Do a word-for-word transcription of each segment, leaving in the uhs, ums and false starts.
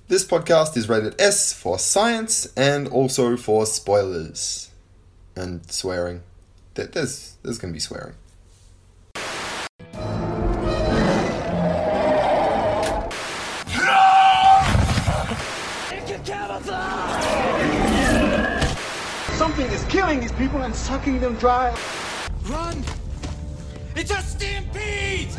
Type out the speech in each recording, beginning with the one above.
This podcast is rated S for science and also for spoilers and swearing. There- There's there's going to be swearing. Something is killing these people and sucking them dry. Run! It's a stampede!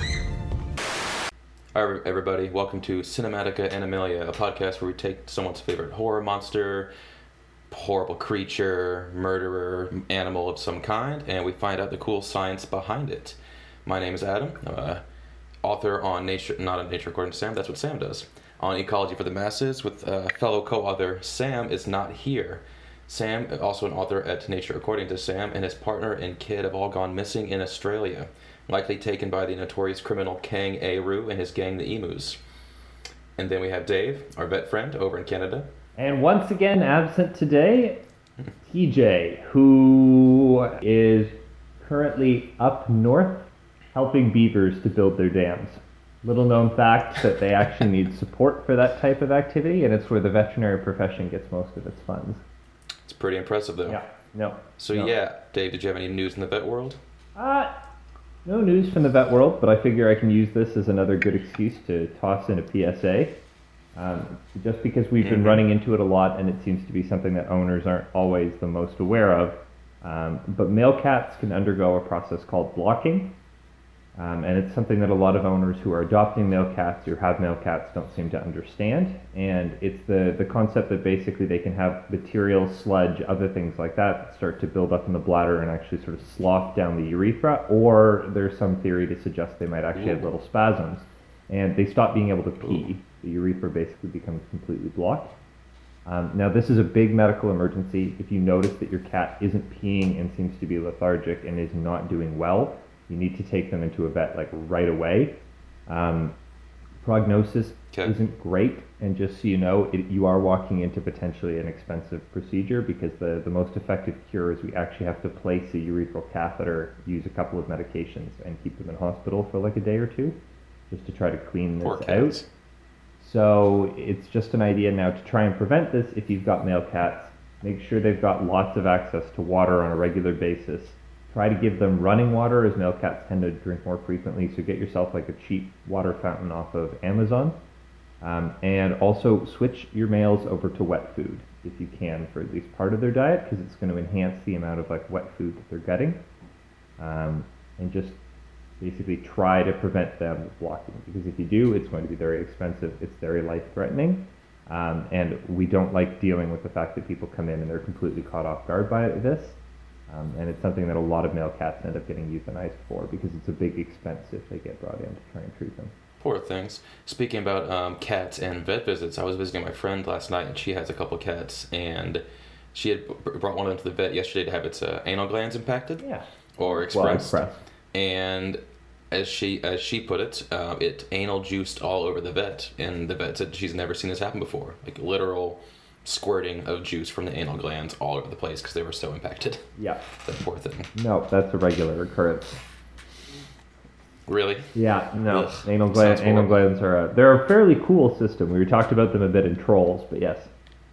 Hi everybody, welcome to Cinematica Animalia, a podcast where we take someone's favorite horror monster, horrible creature, murderer, animal of some kind, and we find out the cool science behind it. My name is Adam. I'm a author on Nature, not on Nature According to Sam, that's what Sam does. On Ecology for the Masses with a fellow co-author, Sam is not here. Sam, also an author at Nature According to Sam, and his partner and kid have all gone missing in Australia, likely taken by the notorious criminal Kang A-Roo and his gang, the Emus. And then we have Dave, our vet friend, over in Canada. And once again, absent today, T J, who is currently up north helping beavers to build their dams. Little known fact that they actually need support for that type of activity, and it's where the veterinary profession gets most of its funds. It's pretty impressive, though. Yeah, no. So no. yeah, Dave, did you have any news in the vet world? Uh, no news from the vet world, but I figure I can use this as another good excuse to toss in a P S A. Um, just because we've been Mm-hmm. running into it a lot, and it seems to be something that owners aren't always the most aware of. Um, but male cats can undergo a process called blocking. Um, and it's something that a lot of owners who are adopting male cats or have male cats don't seem to understand. And it's the, the concept that basically they can have material, sludge, other things like that start to build up in the bladder and actually sort of slough down the urethra, or there's some theory to suggest they might actually have little spasms. And they stop being able to pee. The urethra basically becomes completely blocked. Um, now, this is a big medical emergency. If you notice that your cat isn't peeing and seems to be lethargic and is not doing well, you need to take them into a vet like right away. Um, prognosis Okay. isn't great, and just so you know, it, you are walking into potentially an expensive procedure because the, the most effective cure is we actually have to place a urethral catheter, use a couple of medications, and keep them in hospital for like a day or two just to try to clean Poor this cats. out. So it's just an idea now to try and prevent this. If you've got male cats, make sure they've got lots of access to water on a regular basis. Try to give them running water, as male cats tend to drink more frequently, so get yourself like a cheap water fountain off of Amazon. Um, and also switch your males over to wet food if you can for at least part of their diet, because it's going to enhance the amount of like wet food that they're getting. Um, and just basically try to prevent them blocking, because if you do, it's going to be very expensive, it's very life-threatening. Um, and we don't like dealing with the fact that people come in and they're completely caught off guard by this. Um, and it's something that a lot of male cats end up getting euthanized for because it's a big expense if they get brought in to try and treat them. Poor things. Speaking about um, cats and vet visits, I was visiting my friend last night, and she has a couple cats, and she had b- brought one of them to the vet yesterday to have its uh, anal glands impacted Yeah. or expressed. Well, expressed. And as she as she put it, uh, it anal juiced all over the vet, and the vet said she's never seen this happen before, like literal squirting of juice from the anal glands all over the place because they were so impacted. Yeah. That poor thing. No, that's a regular occurrence. Really? Yeah, no. Ugh, anal, gland, sounds anal horrible. glands are a, they're a fairly cool system. We talked about them a bit in Trolls, but yes.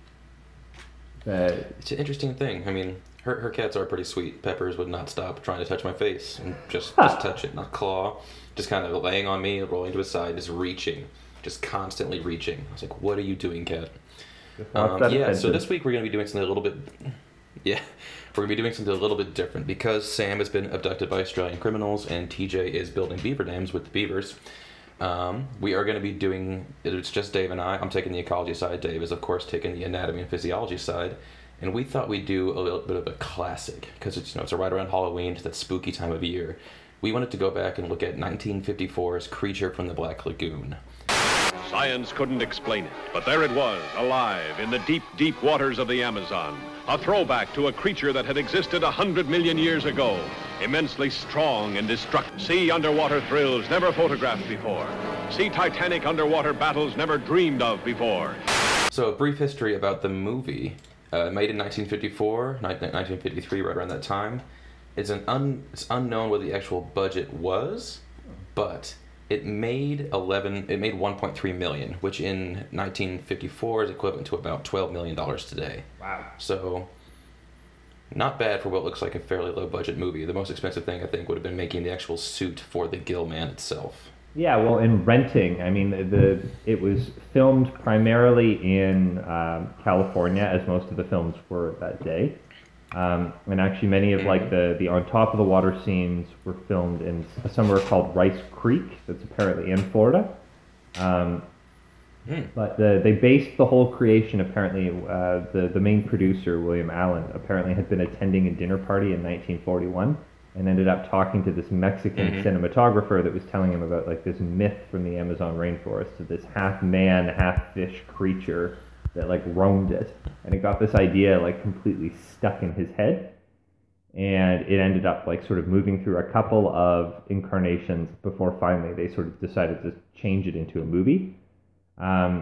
Uh, It's an interesting thing. I mean, her her cats are pretty sweet. Peppers would not stop trying to touch my face and just just touch it, not claw. Just kind of laying on me, rolling to his side, just reaching, just constantly reaching. I was like, "What are you doing, cat?" watch Um, that yeah. So attention. this week we're gonna be doing something a little bit. Yeah, we're gonna be doing something a little bit different because Sam has been abducted by Australian criminals and T J is building beaver dams with the beavers. Um, we are going to be doing, it's just Dave and I. I'm taking the ecology side. Dave is, of course, taking the anatomy and physiology side. And we thought we'd do a little bit of a classic because it's, you know, it's right around Halloween, it's that spooky time of year. We wanted to go back and look at nineteen fifty-four's Creature from the Black Lagoon. Science couldn't explain it, but there it was, alive in the deep, deep waters of the Amazon. A throwback to a creature that had existed a hundred million years ago. Immensely strong and destructive. See underwater thrills never photographed before. See titanic underwater battles never dreamed of before. So a brief history about the movie. Uh, made in nineteen fifty-four, nineteen fifty-three, right around that time. It's an un, it's unknown what the actual budget was, but It made eleven. It made one point three million, which in nineteen fifty-four is equivalent to about twelve million dollars today. Wow. So, not bad for what looks like a fairly low budget movie. The most expensive thing I think would have been making the actual suit for the Gill Man itself. Yeah, well, in renting, I mean, the it was filmed primarily in um, California, as most of the films were that day. Um, and actually, many of like the, the on top of the water scenes were filmed in somewhere called Rice Creek, that's apparently in Florida. Um, mm. But the, they based the whole creation, apparently, uh, the, the main producer, William Allen, apparently had been attending a dinner party in nineteen forty-one and ended up talking to this Mexican mm-hmm. cinematographer that was telling him about like this myth from the Amazon rainforest of this half man, half fish creature that like roamed it, and it got this idea like completely stuck in his head, and it ended up like sort of moving through a couple of incarnations before finally they sort of decided to change it into a movie. Um,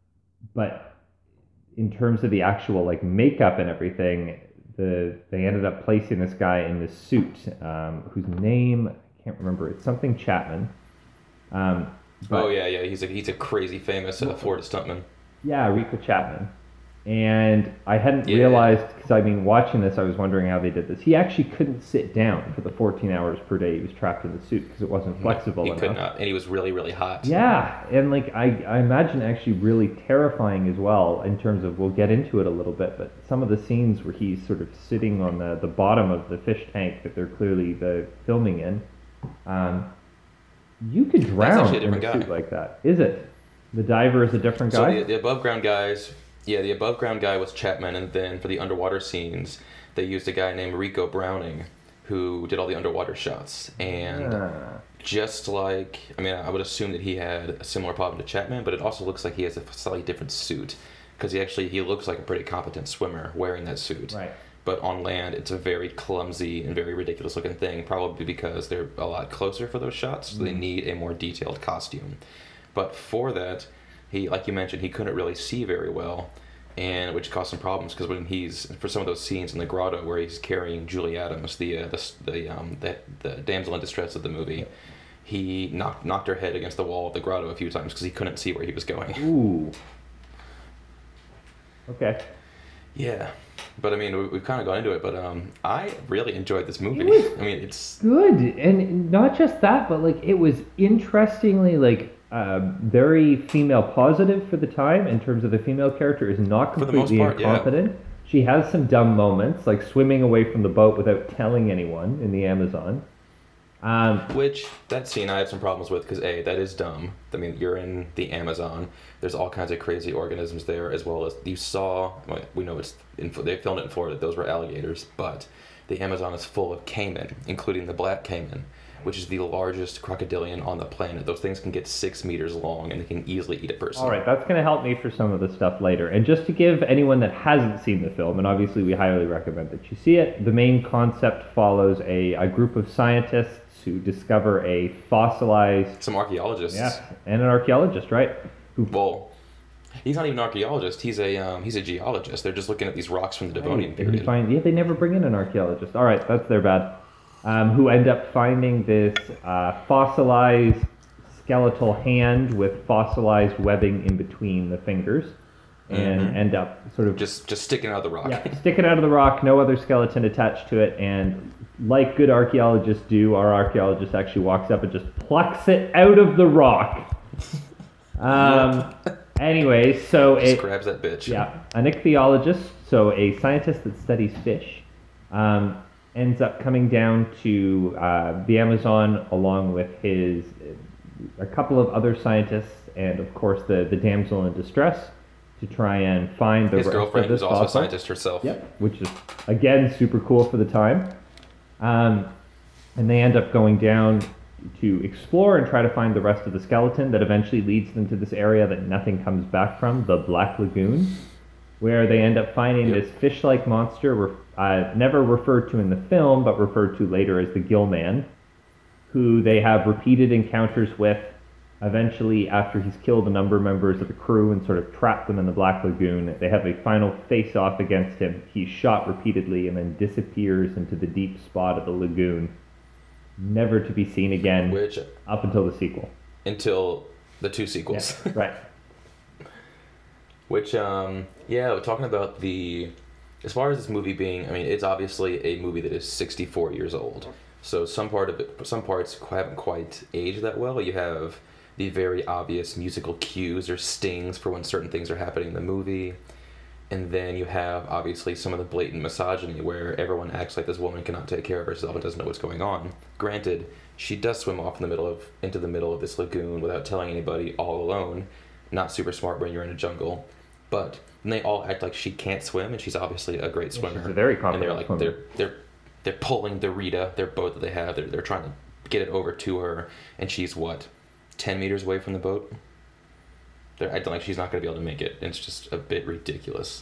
but in terms of the actual like makeup and everything, the they ended up placing this guy in this suit, um, whose name I can't remember. It's something Chapman. Um, but, oh yeah, yeah, he's a he's a crazy famous uh, Florida stuntman. Yeah, Rico Chapman. And I hadn't yeah. realized, because I mean, watching this, I was wondering how they did this. He actually couldn't sit down for the fourteen hours per day he was trapped in the suit because it wasn't flexible he enough. He could not, and he was really, really hot. Yeah, and like I, I imagine actually really terrifying as well in terms of, we'll get into it a little bit, but some of the scenes where he's sort of sitting on the, the bottom of the fish tank that they're clearly the filming in, um, you could drown in a guy. suit like that. Is it? The diver is a different guy? So the, the above ground guys, yeah, the above ground guy was Chapman, and then for the underwater scenes, they used a guy named Rico Browning, who did all the underwater shots. And ah. just like, I mean, I would assume that he had a similar problem to Chapman, but it also looks like he has a slightly different suit, because he actually, he looks like a pretty competent swimmer wearing that suit. Right. But on land, it's a very clumsy and very ridiculous looking thing, probably because they're a lot closer for those shots, so mm. they need a more detailed costume. But for that, he, like you mentioned, he couldn't really see very well, and which caused some problems because when he's for some of those scenes in the grotto where he's carrying Julie Adams, the uh, the the um the, the damsel in distress of the movie, he knocked knocked her head against the wall of the grotto a few times because he couldn't see where he was going. Ooh. Okay. Yeah, but I mean, we, we've kind of gone into it, but um, I really enjoyed this movie. It was I mean, it's good, and not just that, but like it was interestingly like. Uh, very female positive for the time in terms of the female character is not completely part, incompetent. Yeah. She has some dumb moments, like swimming away from the boat without telling anyone in the Amazon. Um, Which, that scene I have some problems with because A, that is dumb. I mean, you're in the Amazon. There's all kinds of crazy organisms there, as well as you saw, well, we know it's in, they filmed it in Florida, those were alligators, but the Amazon is full of caiman, including the black caiman, which is the largest crocodilian on the planet. Those things can get six meters long, and they can easily eat a person. All right, that's going to help me for some of the stuff later. And just to give anyone that hasn't seen the film, and obviously we highly recommend that you see it, the main concept follows a, a group of scientists who discover a fossilized... Some archaeologists. Yeah, and an archaeologist, right? Who... Well, he's not even an archaeologist. He's a um, he's a geologist. They're just looking at these rocks from the Devonian right. period. Find, yeah, they never bring in an archaeologist. All right, that's their bad. Um, who end up finding this uh, fossilized skeletal hand with fossilized webbing in between the fingers, and mm-hmm. end up sort of just just sticking out of the rock. Yeah, sticking out of the rock, no other skeleton attached to it, and like good archaeologists do, our archaeologist actually walks up and just plucks it out of the rock. Um. Anyways, so just it grabs that bitch. Yeah, an ichthyologist, so a scientist that studies fish. Um. ends up coming down to uh, the Amazon along with his a couple of other scientists and of course the, the damsel in distress to try and find the his rest girlfriend of this who's also fossil. a scientist herself. Yep, which is again super cool for the time. Um, and they end up going down to explore and try to find the rest of the skeleton that eventually leads them to this area that nothing comes back from, the Black Lagoon, where they end up finding yep. this fish-like monster, re- uh, never referred to in the film, but referred to later as the Gill Man, who they have repeated encounters with. Eventually, after he's killed a number of members of the crew and sort of trapped them in the Black Lagoon, they have a final face-off against him. He's shot repeatedly and then disappears into the deep spot of the lagoon, never to be seen again Which, up until the sequel. until the two sequels. Yeah, right. Which, um, yeah, we're talking about the, as far as this movie being, I mean, it's obviously a movie that is sixty-four years old. So some part of it, some parts haven't quite aged that well. You have the very obvious musical cues or stings for when certain things are happening in the movie. And then you have, obviously, some of the blatant misogyny where everyone acts like this woman cannot take care of herself and doesn't know what's going on. Granted, she does swim off in the middle of, into the middle of this lagoon without telling anybody, all alone. Not super smart when you're in a jungle. But then they all act like she can't swim, and she's obviously a great swimmer. She's a very confident And they're like, swimmer. they're, they're, they're pulling the Rita, their boat that they have, they're, they're trying to get it over to her, and she's, what, ten meters away from the boat? They're acting like she's not going to be able to make it. It's just a bit ridiculous.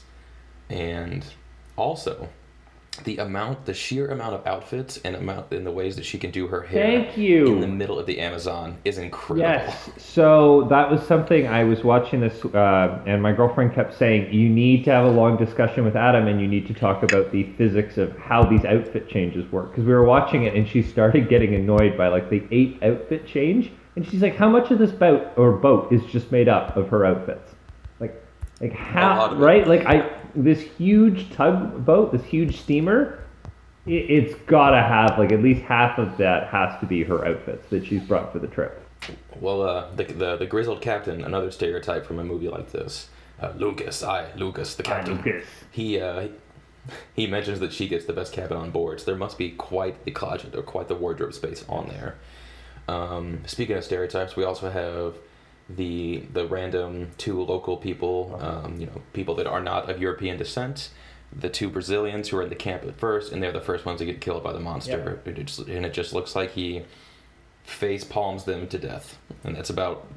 And also, the amount, the sheer amount of outfits and amount in the ways that she can do her hair Thank you. in the middle of the Amazon is incredible. Yes. So that was something I was watching this, uh, and my girlfriend kept saying, you need to have a long discussion with Adam, and you need to talk about the physics of how these outfit changes work. Because we were watching it, and she started getting annoyed by like the eighth outfit change, and she's like, how much of this boat or boat is just made up of her outfits? Like, like how, right? Like I, this huge tugboat, this huge steamer, it, it's gotta have like at least half of that has to be her outfits that she's brought for the trip. Well, uh, the, the the grizzled captain, another stereotype from a movie like this. Uh, Lucas, I, Lucas, the captain. Lucas. He uh, he mentions that she gets the best cabin on board, so there must be quite the closet or quite the wardrobe space on there. Um, speaking of stereotypes, we also have the the random two local people, um, you know, people that are not of European descent. The two Brazilians who are in the camp at first, and they're the first ones to get killed by the monster. Yeah. It just, and it just looks like he face palms them to death, and that's about.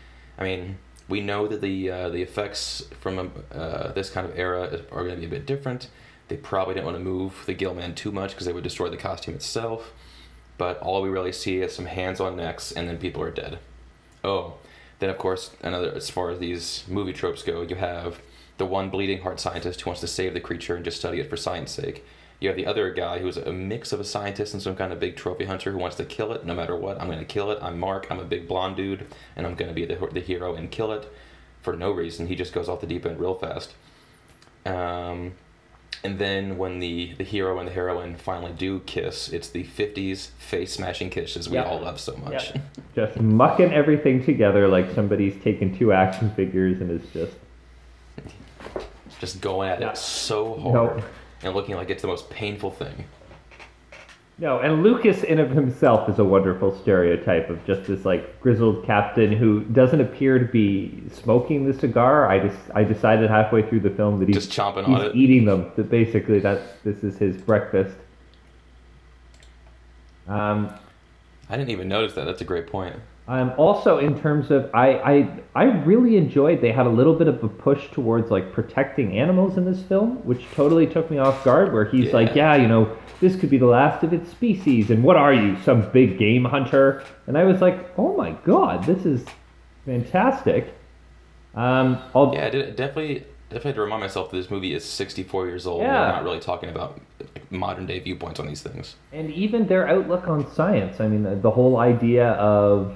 I mean, we know that the uh, the effects from uh, this kind of era is, are going to be a bit different. They probably didn't want to move the Gillman too much because they would destroy the costume itself. But all we really see is some hands on necks, and then people are dead. Oh, then of course, another as far as these movie tropes go, you have the one bleeding heart scientist who wants to save the creature and just study it for science sake. You have the other guy who's a mix of a scientist and some kind of big trophy hunter who wants to kill it no matter what. I'm going to kill it. I'm Mark. I'm a big blonde dude, and I'm going to be the the hero and kill it for no reason. He just goes off the deep end real fast. Um, and then when the, the hero and the heroine finally do kiss, it's the fifties face-smashing kisses we Yep. all love so much. Yep. Just mucking everything together like somebody's taken two action figures and is just... Just going at Yeah. it so hard No. and looking like it's the most painful thing. No, and Lucas in of himself is a wonderful stereotype of just this like grizzled captain who doesn't appear to be smoking the cigar. I just I decided halfway through the film that he's Just chomping he's on it. eating them. That basically that's this is his breakfast. Um, I didn't even notice that. That's a great point. Um, also, in terms of, I, I I really enjoyed, they had a little bit of a push towards like protecting animals in this film, which totally took me off guard, where he's Yeah. like, yeah, you know, this could be the last of its species, and what are you, some big game hunter? And I was like, oh my god, this is fantastic. Um, I'll, Yeah, I did, definitely, definitely had to remind myself that this movie is sixty-four years old. Yeah. We're not really talking about like, modern day viewpoints on these things. And even their outlook on science. I mean, the, the whole idea of,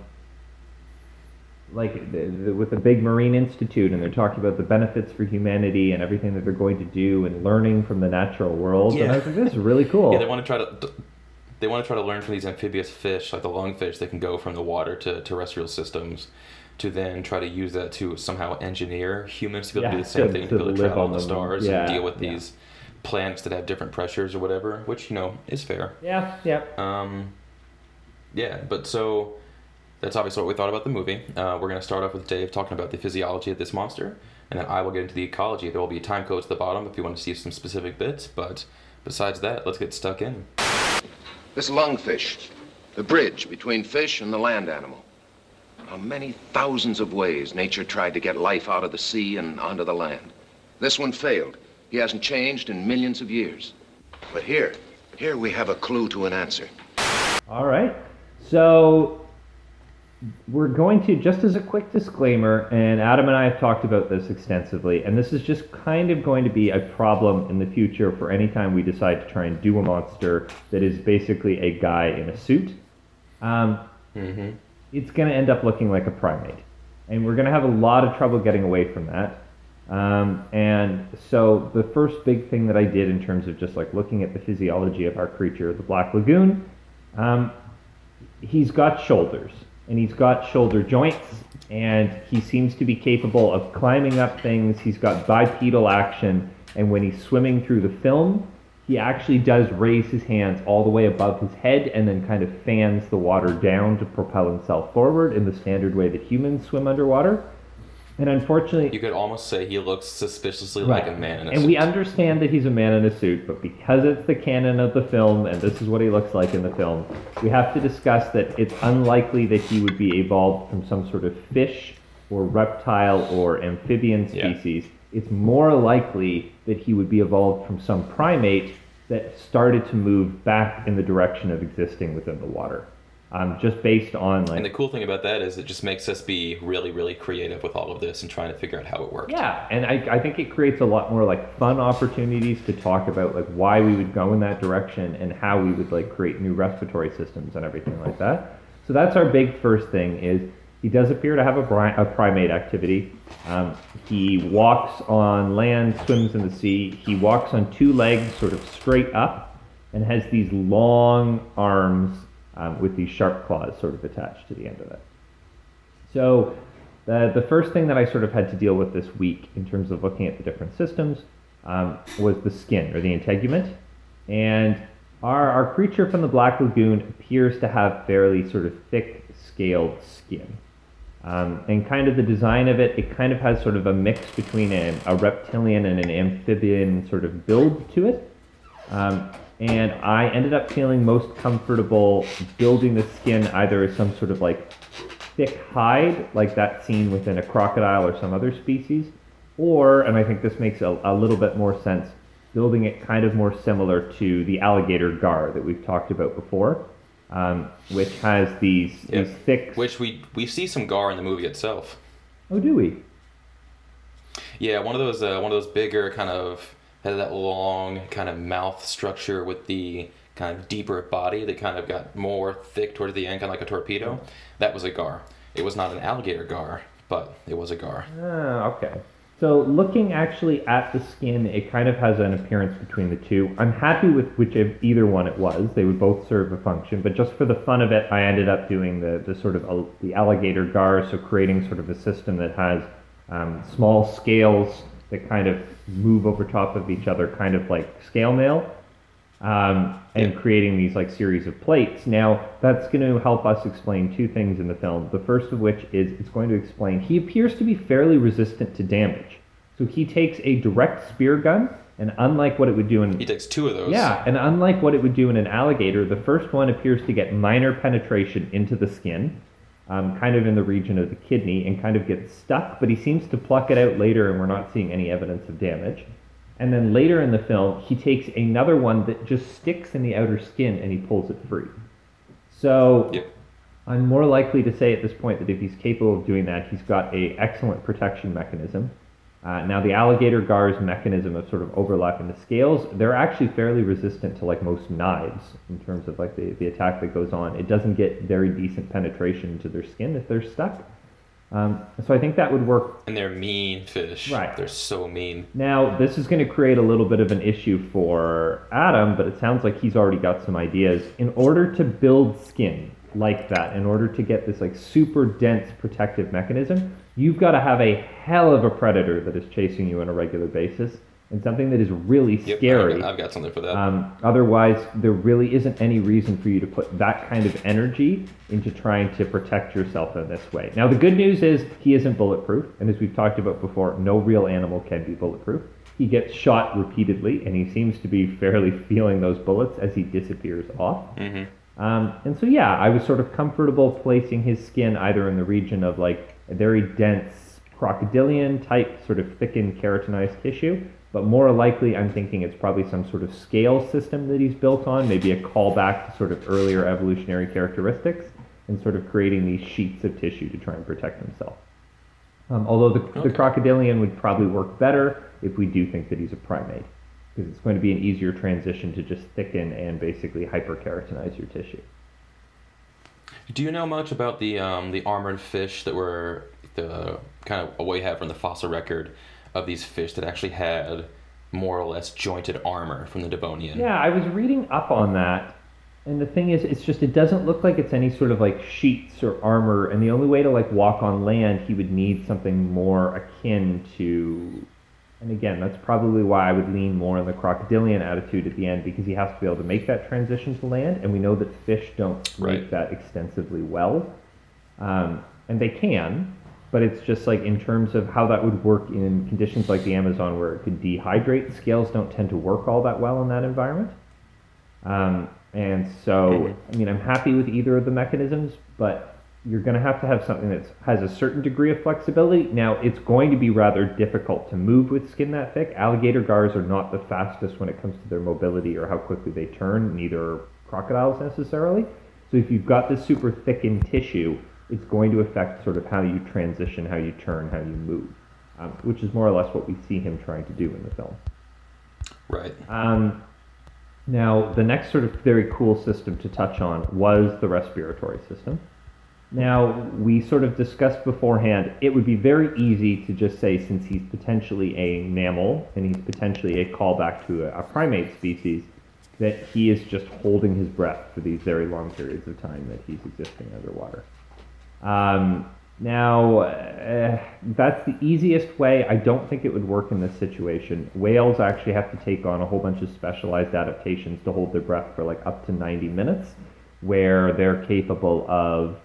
like, the, the, with the big Marine Institute, and they're talking about the benefits for humanity and everything that they're going to do and learning from the natural world. And I was like, this is really cool. Yeah, they want to try to they want to try to learn from these amphibious fish, like the lungfish, that can go from the water to terrestrial systems, to then try to use that to somehow engineer humans to be able to Yeah, do the same to- thing, to, to be able to live travel on on the them. stars Yeah, and deal with yeah. these planets that have different pressures or whatever, which, you know, is fair. Yeah, yeah. Um, yeah, but so that's obviously what we thought about the movie. Uh, we're going to start off with Dave talking about the physiology of this monster, and then I will get into the ecology. There will be time codes at the bottom if you want to see some specific bits, but besides that, let's get stuck in. This lungfish, the bridge between fish and the land animal. How many thousands of ways nature tried to get life out of the sea and onto the land. This one failed. He hasn't changed in millions of years. But here, here we have a clue to an answer. All right. So we're going to, just as a quick disclaimer, and Adam and I have talked about this extensively, and this is just kind of going to be a problem in the future for any time we decide to try and do a monster that is basically a guy in a suit. Um, Mm-hmm. it's going to end up looking like a primate. And we're going to have a lot of trouble getting away from that. Um, and so the first big thing that I did in terms of just like looking at the physiology of our creature, the Black Lagoon, um, he's got shoulders and he's got shoulder joints and he seems to be capable of climbing up things. He's got bipedal action, and when he's swimming through the film, he actually does raise his hands all the way above his head and then kind of fans the water down to propel himself forward in the standard way that humans swim underwater. And unfortunately... You could almost say he looks suspiciously right. like a man in a and suit. we understand that he's a man in a suit, but because it's the canon of the film, and this is what he looks like in the film, we have to discuss that it's unlikely that he would be evolved from some sort of fish or reptile or amphibian species. Yeah. It's more likely that he would be evolved from some primate that started to move back in the direction of existing within the water. Um, just based on like... And the cool thing about that is it just makes us be really, really creative with all of this and trying to figure out how it works. Yeah, and I, I think it creates a lot more like fun opportunities to talk about like why we would go in that direction and how we would like create new respiratory systems and everything like that. So that's our big first thing is he does appear to have a, bri- a primate activity. Um, he walks on land, swims in the sea. He walks on two legs sort of straight up and has these long arms Um, with these sharp claws sort of attached to the end of it. So the, the first thing that I sort of had to deal with this week in terms of looking at the different systems um, was the skin, or the integument. And our, our creature from the Black Lagoon appears to have fairly sort of thick, scaled skin. Um, and kind of the design of it, it kind of has sort of a mix between a, a reptilian and an amphibian sort of build to it. Um, And I ended up feeling most comfortable building the skin either as some sort of like thick hide, like that seen within a crocodile or some other species, or, and I think this makes a, a little bit more sense, building it kind of more similar to the alligator gar that we've talked about before, um, which has these, yeah. these thick... Which we, we see some gar in the movie itself. Oh, do we? Yeah, one of those uh, one of those bigger kind of... had that long kind of mouth structure with the kind of deeper body that kind of got more thick towards the end, kind of like a torpedo. That was a gar. It was not an alligator gar, but it was a gar. Ah, okay. So looking actually at the skin, it kind of has an appearance between the two. I'm happy with whichever either one it was. They would both serve a function, but just for the fun of it, I ended up doing the, the sort of uh, the alligator gar, so creating sort of a system that has um, small scales that kind of move over top of each other, kind of like scale mail, um, and yeah. creating these like series of plates. Now, that's going to help us explain two things in the film. The first of which is it's going to explain he appears to be fairly resistant to damage. So he takes a direct spear gun, and unlike what it would do in... He takes two of those. Yeah, and unlike what it would do in an alligator, the first one appears to get minor penetration into the skin, Um, kind of in the region of the kidney, and kind of gets stuck, but he seems to pluck it out later and we're not seeing any evidence of damage. And then later in the film, he takes another one that just sticks in the outer skin and he pulls it free. So yep. I'm more likely to say at this point that if he's capable of doing that, he's got an excellent protection mechanism. Uh, now the alligator gar's mechanism of sort of overlapping the scales, they're actually fairly resistant to like most knives in terms of like the, the attack that goes on. It doesn't get very decent penetration into their skin if they're stuck. Um, so I think that would work. And they're mean fish. Right. They're so mean. Now this is going to create a little bit of an issue for Adam, but it sounds like he's already got some ideas. In order to build skin like that, in order to get this like super dense protective mechanism, you've got to have a hell of a predator that is chasing you on a regular basis, and something that is really yep, scary. I've got, I've got something for that. Um, otherwise, there really isn't any reason for you to put that kind of energy into trying to protect yourself in this way. Now, the good news is he isn't bulletproof, and as we've talked about before, no real animal can be bulletproof. He gets shot repeatedly, and he seems to be fairly feeling those bullets as he disappears off. Mm-hmm. Um, and so, yeah, I was sort of comfortable placing his skin either in the region of like a very dense crocodilian type, sort of thickened keratinized tissue, but more likely I'm thinking it's probably some sort of scale system that he's built on, maybe a callback to sort of earlier evolutionary characteristics, and sort of creating these sheets of tissue to try and protect himself. Um, although the, okay. the crocodilian would probably work better if we do think that he's a primate, because it's going to be an easier transition to just thicken and basically hyperkeratinize your tissue. Do you know much about the um, the armored fish that were the kind of what we have from the fossil record of these fish that actually had more or less jointed armor from the Devonian? Yeah, I was reading up on that, and the thing is, it's just it doesn't look like it's any sort of like sheets or armor, and the only way to like walk on land, he would need something more akin to. And again, that's probably why I would lean more on the crocodilian attitude at the end, because he has to be able to make that transition to land, and we know that fish don't Right. make that extensively well. Um, and they can, but it's just like in terms of how that would work in conditions like the Amazon where it could dehydrate, scales don't tend to work all that well in that environment. Um, and so, I mean, I'm happy with either of the mechanisms, but you're going to have to have something that has a certain degree of flexibility. Now, it's going to be rather difficult to move with skin that thick. Alligator gars are not the fastest when it comes to their mobility or how quickly they turn, neither are crocodiles necessarily. So if you've got this super thickened tissue, it's going to affect sort of how you transition, how you turn, how you move, um, which is more or less what we see him trying to do in the film. Right. Um, now, the next sort of very cool system to touch on was the respiratory system. Now, we sort of discussed beforehand, it would be very easy to just say, since he's potentially a mammal and he's potentially a callback to a, a primate species, that he is just holding his breath for these very long periods of time that he's existing underwater. Um, now, uh, that's the easiest way. I don't think it would work in this situation. Whales actually have to take on a whole bunch of specialized adaptations to hold their breath for like up to ninety minutes, where they're capable of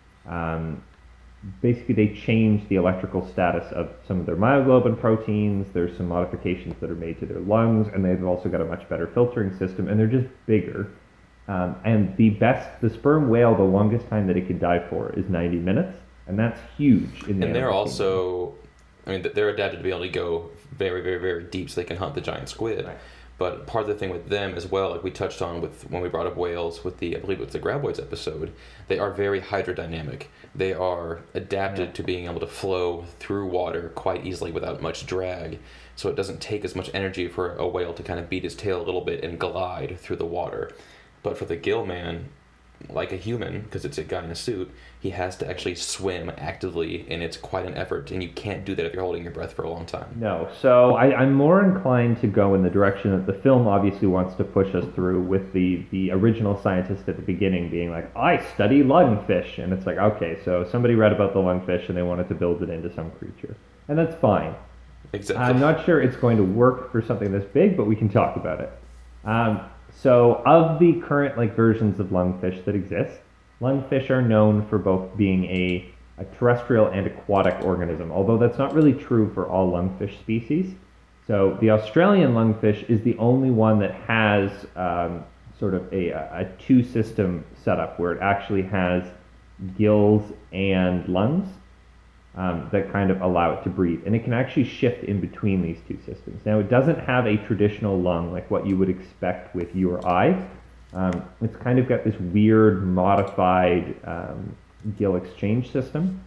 Um, basically, they change the electrical status of some of their myoglobin proteins. There's some modifications that are made to their lungs, and they've also got a much better filtering system, and they're just bigger. Um, and the best, the sperm whale, the longest time that it can dive for is ninety minutes, and that's huge. In the And they're animal also, I mean, they're adapted to be able to go very, very, very deep so they can hunt the giant squid. Right. But part of the thing with them as well, like we touched on with when we brought up whales with the, I believe it was the graboids episode, they are very hydrodynamic. They are adapted Yeah. to being able to flow through water quite easily without much drag. So it doesn't take as much energy for a whale to kind of beat his tail a little bit and glide through the water. But for the gill man, like a human, because it's a guy in a suit, he has to actually swim actively, and it's quite an effort, and you can't do that if you're holding your breath for a long time. No, so I, I'm more inclined to go in the direction that the film obviously wants to push us through, with the, the original scientist at the beginning being like, I study lungfish, and it's like, okay, so somebody read about the lungfish and they wanted to build it into some creature, and that's fine. Exactly. I'm not sure it's going to work for something this big, but we can talk about it. Um, so of the current like versions of lungfish that exist, lungfish are known for both being a, a terrestrial and aquatic organism, although that's not really true for all lungfish species. So the Australian lungfish is the only one that has um, sort of a, a two-system setup where it actually has gills and lungs um, that kind of allow it to breathe. And it can actually shift in between these two systems. Now, it doesn't have a traditional lung like what you would expect with you or I. Um, it's kind of got this weird modified um, gill exchange system.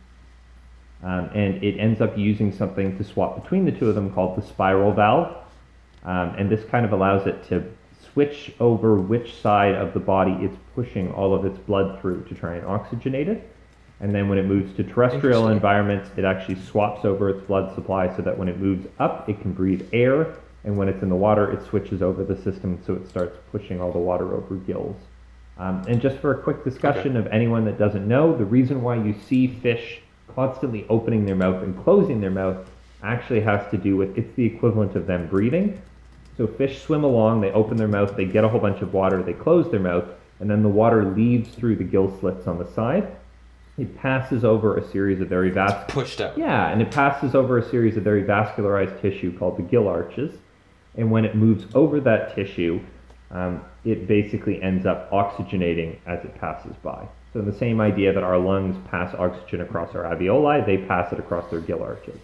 Um, and it ends up using something to swap between the two of them called the spiral valve. Um, and this kind of allows it to switch over which side of the body it's pushing all of its blood through to try and oxygenate it. And then when it moves to terrestrial environments, it actually swaps over its blood supply so that when it moves up, it can breathe air. And when it's in the water, it switches over the system so it starts pushing all the water over gills. Um, and just for a quick discussion Okay. of anyone that doesn't know, the reason why you see fish constantly opening their mouth and closing their mouth actually has to do with, it's the equivalent of them breathing. So fish swim along, they open their mouth, they get a whole bunch of water, they close their mouth, and then the water leaves through the gill slits on the side. It passes over a series of very vast... Pushed out. Yeah, and it passes over a series of very vascularized tissue called the gill arches. And when it moves over that tissue, um, it basically ends up oxygenating as it passes by. So the same idea that our lungs pass oxygen across our alveoli, they pass it across their gill arches.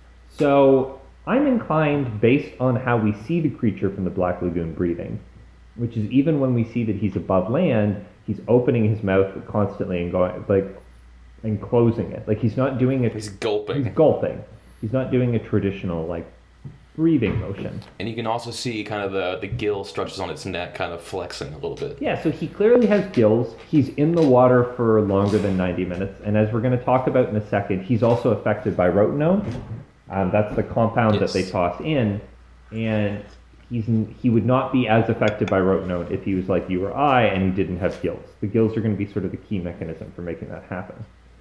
So I'm inclined, based on how we see the creature from the Black Lagoon breathing, which is even when we see that he's above land, he's opening his mouth constantly and going like and closing it. Like he's not doing it. He's gulping. He's gulping. He's not doing a traditional like breathing motion. And you can also see kind of the, the gill structures on its neck kind of flexing a little bit. Yeah, so he clearly has gills. He's in the water for longer than ninety minutes. And as we're going to talk about in a second, he's also affected by rotenone. Um, that's the compound Yes. that they toss in. And he's he would not be as affected by rotenone if he was like you or I and he didn't have gills. The gills are going to be sort of the key mechanism for making that happen.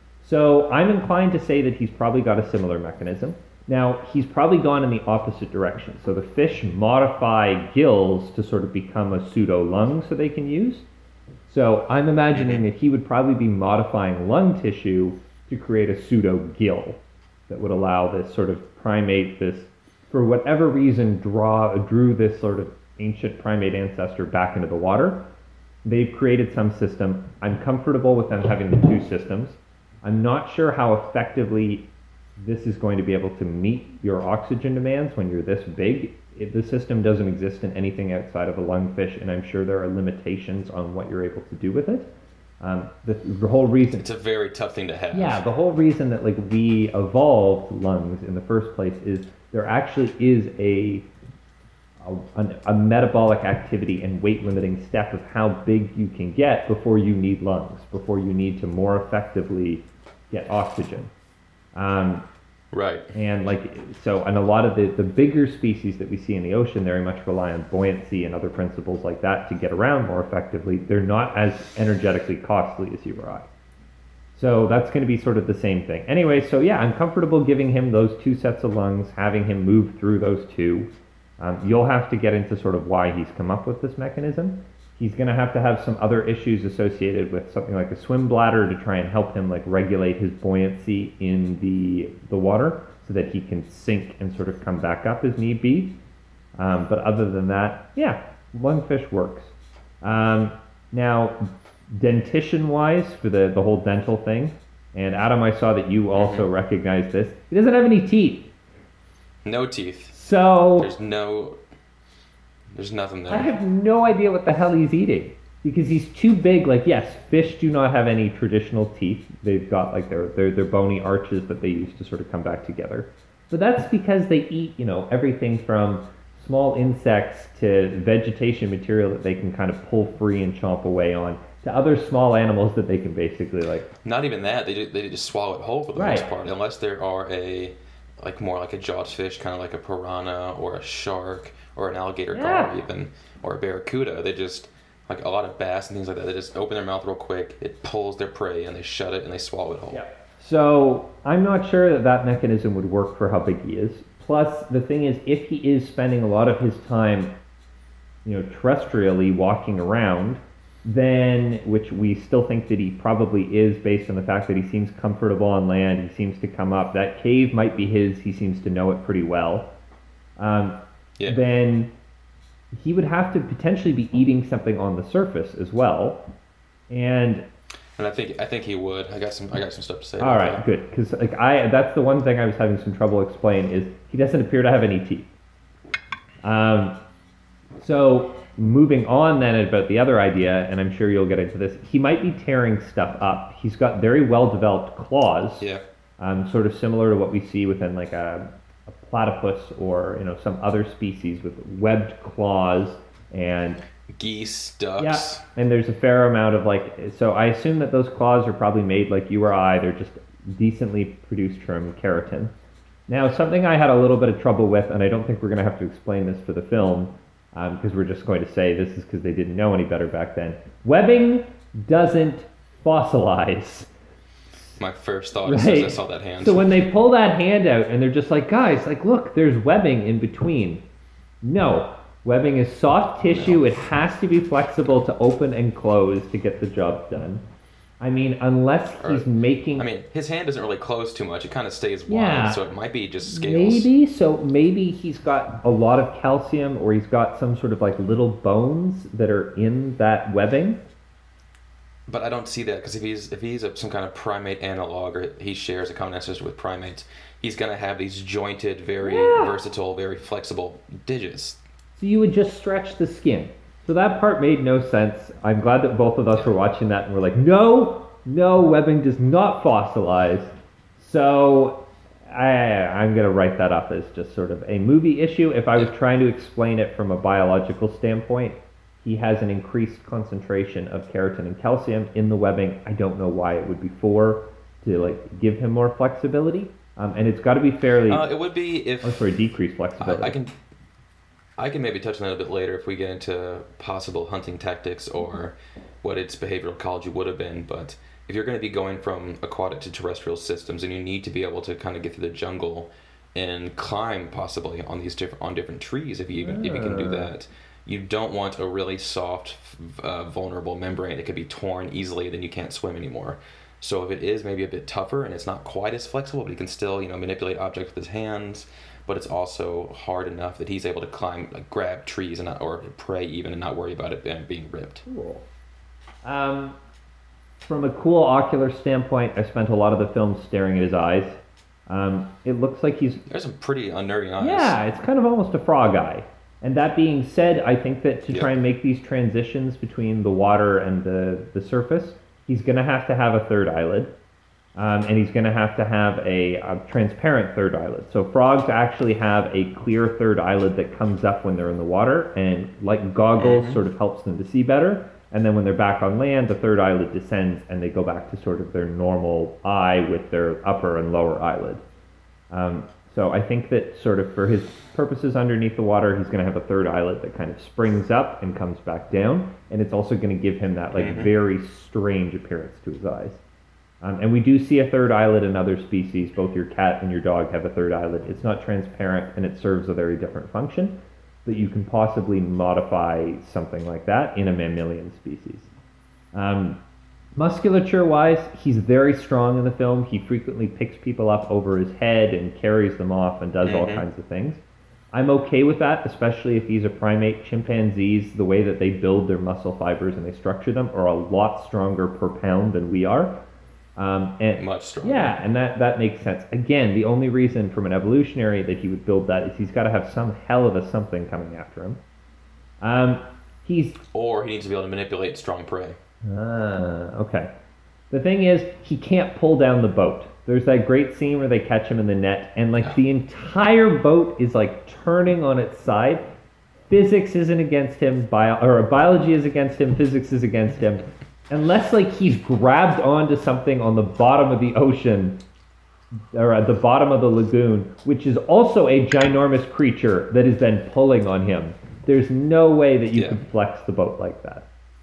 So I'm inclined to say that he's probably got a similar mechanism. Now, he's probably gone in the opposite direction. So the fish modify gills to sort of become a pseudo lung so they can use. So I'm imagining that he would probably be modifying lung tissue to create a pseudo gill that would allow this sort of primate, this, for whatever reason, draw drew this sort of ancient primate ancestor back into the water. They've created some system. I'm comfortable with them having the two systems. I'm not sure how effectively this is going to be able to meet your oxygen demands when you're this big. It, the system doesn't exist in anything outside of a lungfish, and I'm sure there are limitations on what you're able to do with it. Um, the, the whole reason... It's a very tough thing to have. Yeah, the whole reason that like we evolved lungs in the first place is there actually is a a, a metabolic activity and weight limiting step of how big you can get before you need lungs, before you need to more effectively get oxygen. Um, right. And like, so, and a lot of the, the bigger species that we see in the ocean very much rely on buoyancy and other principles like that to get around more effectively. They're not as energetically costly as you or I. So that's going to be sort of the same thing. Anyway, so yeah, I'm comfortable giving him those two sets of lungs, having him move through those two. Um, you'll have to get into sort of why he's come up with this mechanism. He's going to have to have some other issues associated with something like a swim bladder to try and help him like regulate his buoyancy in the the water so that he can sink and sort of come back up as need be. Um, but other than that, yeah, lungfish works. Um, now, dentition-wise, for the, the whole dental thing, and Adam, I saw that you also mm-hmm. recognize this. He doesn't have any teeth. No teeth. So... There's no... There's nothing there. I have no idea what the hell he's eating because he's too big. Like, yes, fish do not have any traditional teeth. They've got like their, their, their bony arches that they use to sort of come back together. But that's because they eat, you know, everything from small insects to vegetation material that they can kind of pull free and chomp away on to other small animals that they can basically like... Not even that. They just, they just swallow it whole for the right. most part. Unless there are a, like more like a jawed fish, kind of like a piranha or a shark or an alligator yeah. gar even, or a barracuda. They just, like a lot of bass and things like that, they just open their mouth real quick, it pulls their prey, and they shut it and they swallow it whole. Yeah. So I'm not sure that that mechanism would work for how big he is. Plus, the thing is, if he is spending a lot of his time, you know, terrestrially walking around, then, which we still think that he probably is based on the fact that he seems comfortable on land, he seems to come up, that cave might be his, he seems to know it pretty well. Um, Yeah. Then he would have to potentially be eating something on the surface as well, and and I think I think he would. I got some I got some stuff to say. All about right, that. good, because like I that's the one thing I was having some trouble explaining is he doesn't appear to have any teeth. Um, so moving on then about the other idea, and I'm sure you'll get into this. He might be tearing stuff up. He's got very well developed claws. Yeah. Um, sort of similar to what we see within like a. a platypus or you know some other species with webbed claws and geese, ducks. Yeah, and there's a fair amount of like. So I assume that those claws are probably made like you or I. They're just decently produced from keratin. Now, something I had a little bit of trouble with, and I don't think we're going to have to explain this for the film because um, we're just going to say this is because they didn't know any better back then. Webbing doesn't fossilize. My first thought right. as soon as I saw that hand. So when they pull that hand out and they're just like, guys, like, look, there's webbing in between. No, webbing is soft tissue. No. It has to be flexible to open and close to get the job done. I mean, unless he's or, making... I mean, his hand doesn't really close too much. It kind of stays wide, yeah, so it might be just scales. Maybe. So maybe he's got a lot of calcium or he's got some sort of like little bones that are in that webbing. But I don't see that because if he's if he's a, some kind of primate analog or he shares a common ancestor with primates, he's going to have these jointed, very yeah. versatile, very flexible digits. So you would just stretch the skin. So that part made no sense. I'm glad that both of us were watching that and we're like, no, no, webbing does not fossilize. So I, I'm going to write that up as just sort of a movie issue. If I was trying to explain it from a biological standpoint, he has an increased concentration of keratin and calcium in the webbing. I don't know why it would be for, to like give him more flexibility. Um, and it's got to be fairly... Uh, it would be if... Oh, sorry, decreased flexibility. I, I can I can maybe touch on that a bit later if we get into possible hunting tactics or what its behavioral ecology would have been, but... If you're going to be going from aquatic to terrestrial systems, and you need to be able to kind of get through the jungle and climb possibly on these different on different trees, if you even if you can do that, you don't want a really soft, uh, vulnerable membrane. It could be torn easily, then you can't swim anymore. So if it is maybe a bit tougher and it's not quite as flexible, but he can still you know manipulate objects with his hands, but it's also hard enough that he's able to climb, like grab trees and not, or prey even, and not worry about it being ripped. Cool. Um. From a cool ocular standpoint, I spent a lot of the film staring at his eyes. Um, it looks like he's... There's some pretty unnerving eyes. Yeah, it's kind of almost a frog eye. And that being said, I think that to yep. try and make these transitions between the water and the, the surface, he's going to have to have a third eyelid. Um, and he's going to have to have a, a transparent third eyelid. So frogs actually have a clear third eyelid that comes up when they're in the water, and like goggles, mm-hmm. sort of helps them to see better. And then when they're back on land, the third eyelid descends and they go back to sort of their normal eye with their upper and lower eyelid. Um, so I think that sort of for his purposes underneath the water, he's going to have a third eyelid that kind of springs up and comes back down. And it's also going to give him that like mm-hmm. very strange appearance to his eyes. Um, and we do see a third eyelid in other species. Both your cat and your dog have a third eyelid. It's not transparent and it serves a very different function. That you can possibly modify something like that in a mammalian species. Um, musculature-wise, he's very strong in the film. He frequently picks people up over his head and carries them off and does mm-hmm. all kinds of things. I'm okay with that, especially if he's a primate. Chimpanzees, the way that they build their muscle fibers and they structure them are a lot stronger per pound than we are. Um, and Much stronger. Yeah, and that, that makes sense. Again, the only reason from an evolutionary that he would build that is he's got to have some hell of a something coming after him. Um, he's Or he needs to be able to manipulate strong prey. Ah, okay. The thing is, he can't pull down the boat. There's that great scene where they catch him in the net, and like the entire boat is like turning on its side. Physics isn't against him, bio- or biology is against him, physics is against him. Unless like he's grabbed onto something on the bottom of the ocean or at the bottom of the lagoon, which is also a ginormous creature that is then pulling on him. There's no way that you yeah. could flex the boat like that.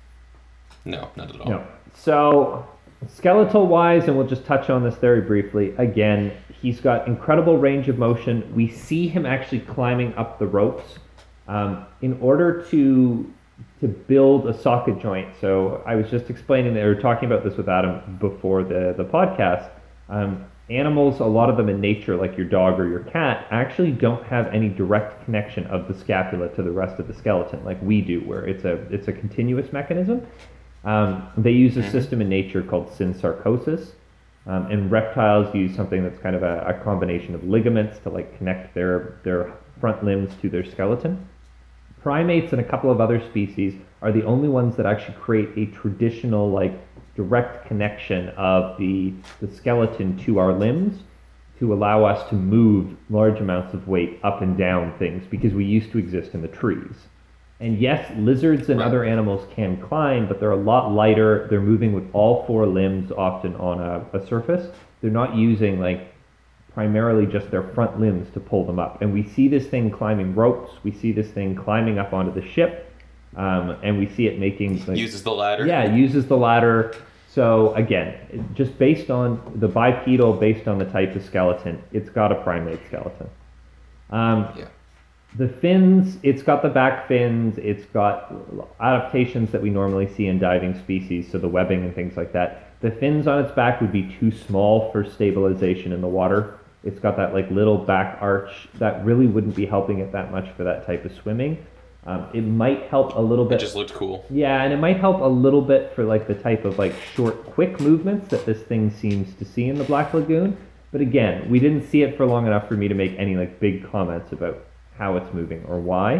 No, not at all. No. So skeletal wise, and we'll just touch on this very briefly, again, he's got incredible range of motion. We see him actually climbing up the ropes. Um, in order to to build a socket joint. So I was just explaining, they were talking about this with Adam before the, the podcast. Um, animals, a lot of them in nature, like your dog or your cat, actually don't have any direct connection of the scapula to the rest of the skeleton like we do, where it's a it's a continuous mechanism. Um, they use a mm-hmm. system in nature called synsarcosis. Um, and reptiles use something that's kind of a, a combination of ligaments to like connect their, their front limbs to their skeleton. Primates and a couple of other species are the only ones that actually create a traditional, like, direct connection of the, the skeleton to our limbs to allow us to move large amounts of weight up and down things, because we used to exist in the trees. And yes, lizards and right. other animals can climb, but they're a lot lighter. They're moving with all four limbs, often on a, a surface. They're not using, like, primarily just their front limbs to pull them up. And we see this thing climbing ropes. We see this thing climbing up onto the ship. Um, and we see it making... Like, uses the ladder. Yeah, it uses the ladder. So again, just based on the bipedal, based on the type of skeleton, it's got a primate skeleton. Um, yeah. The fins, it's got the back fins. It's got adaptations that we normally see in diving species, so the webbing and things like that. The fins on its back would be too small for stabilization in the water. It's got that like little back arch that really wouldn't be helping it that much for that type of swimming. Um, it might help a little bit. It just looked cool. Yeah, and it might help a little bit for like the type of like short, quick movements that this thing seems to see in the Black Lagoon. But again, we didn't see it for long enough for me to make any like big comments about how it's moving or why.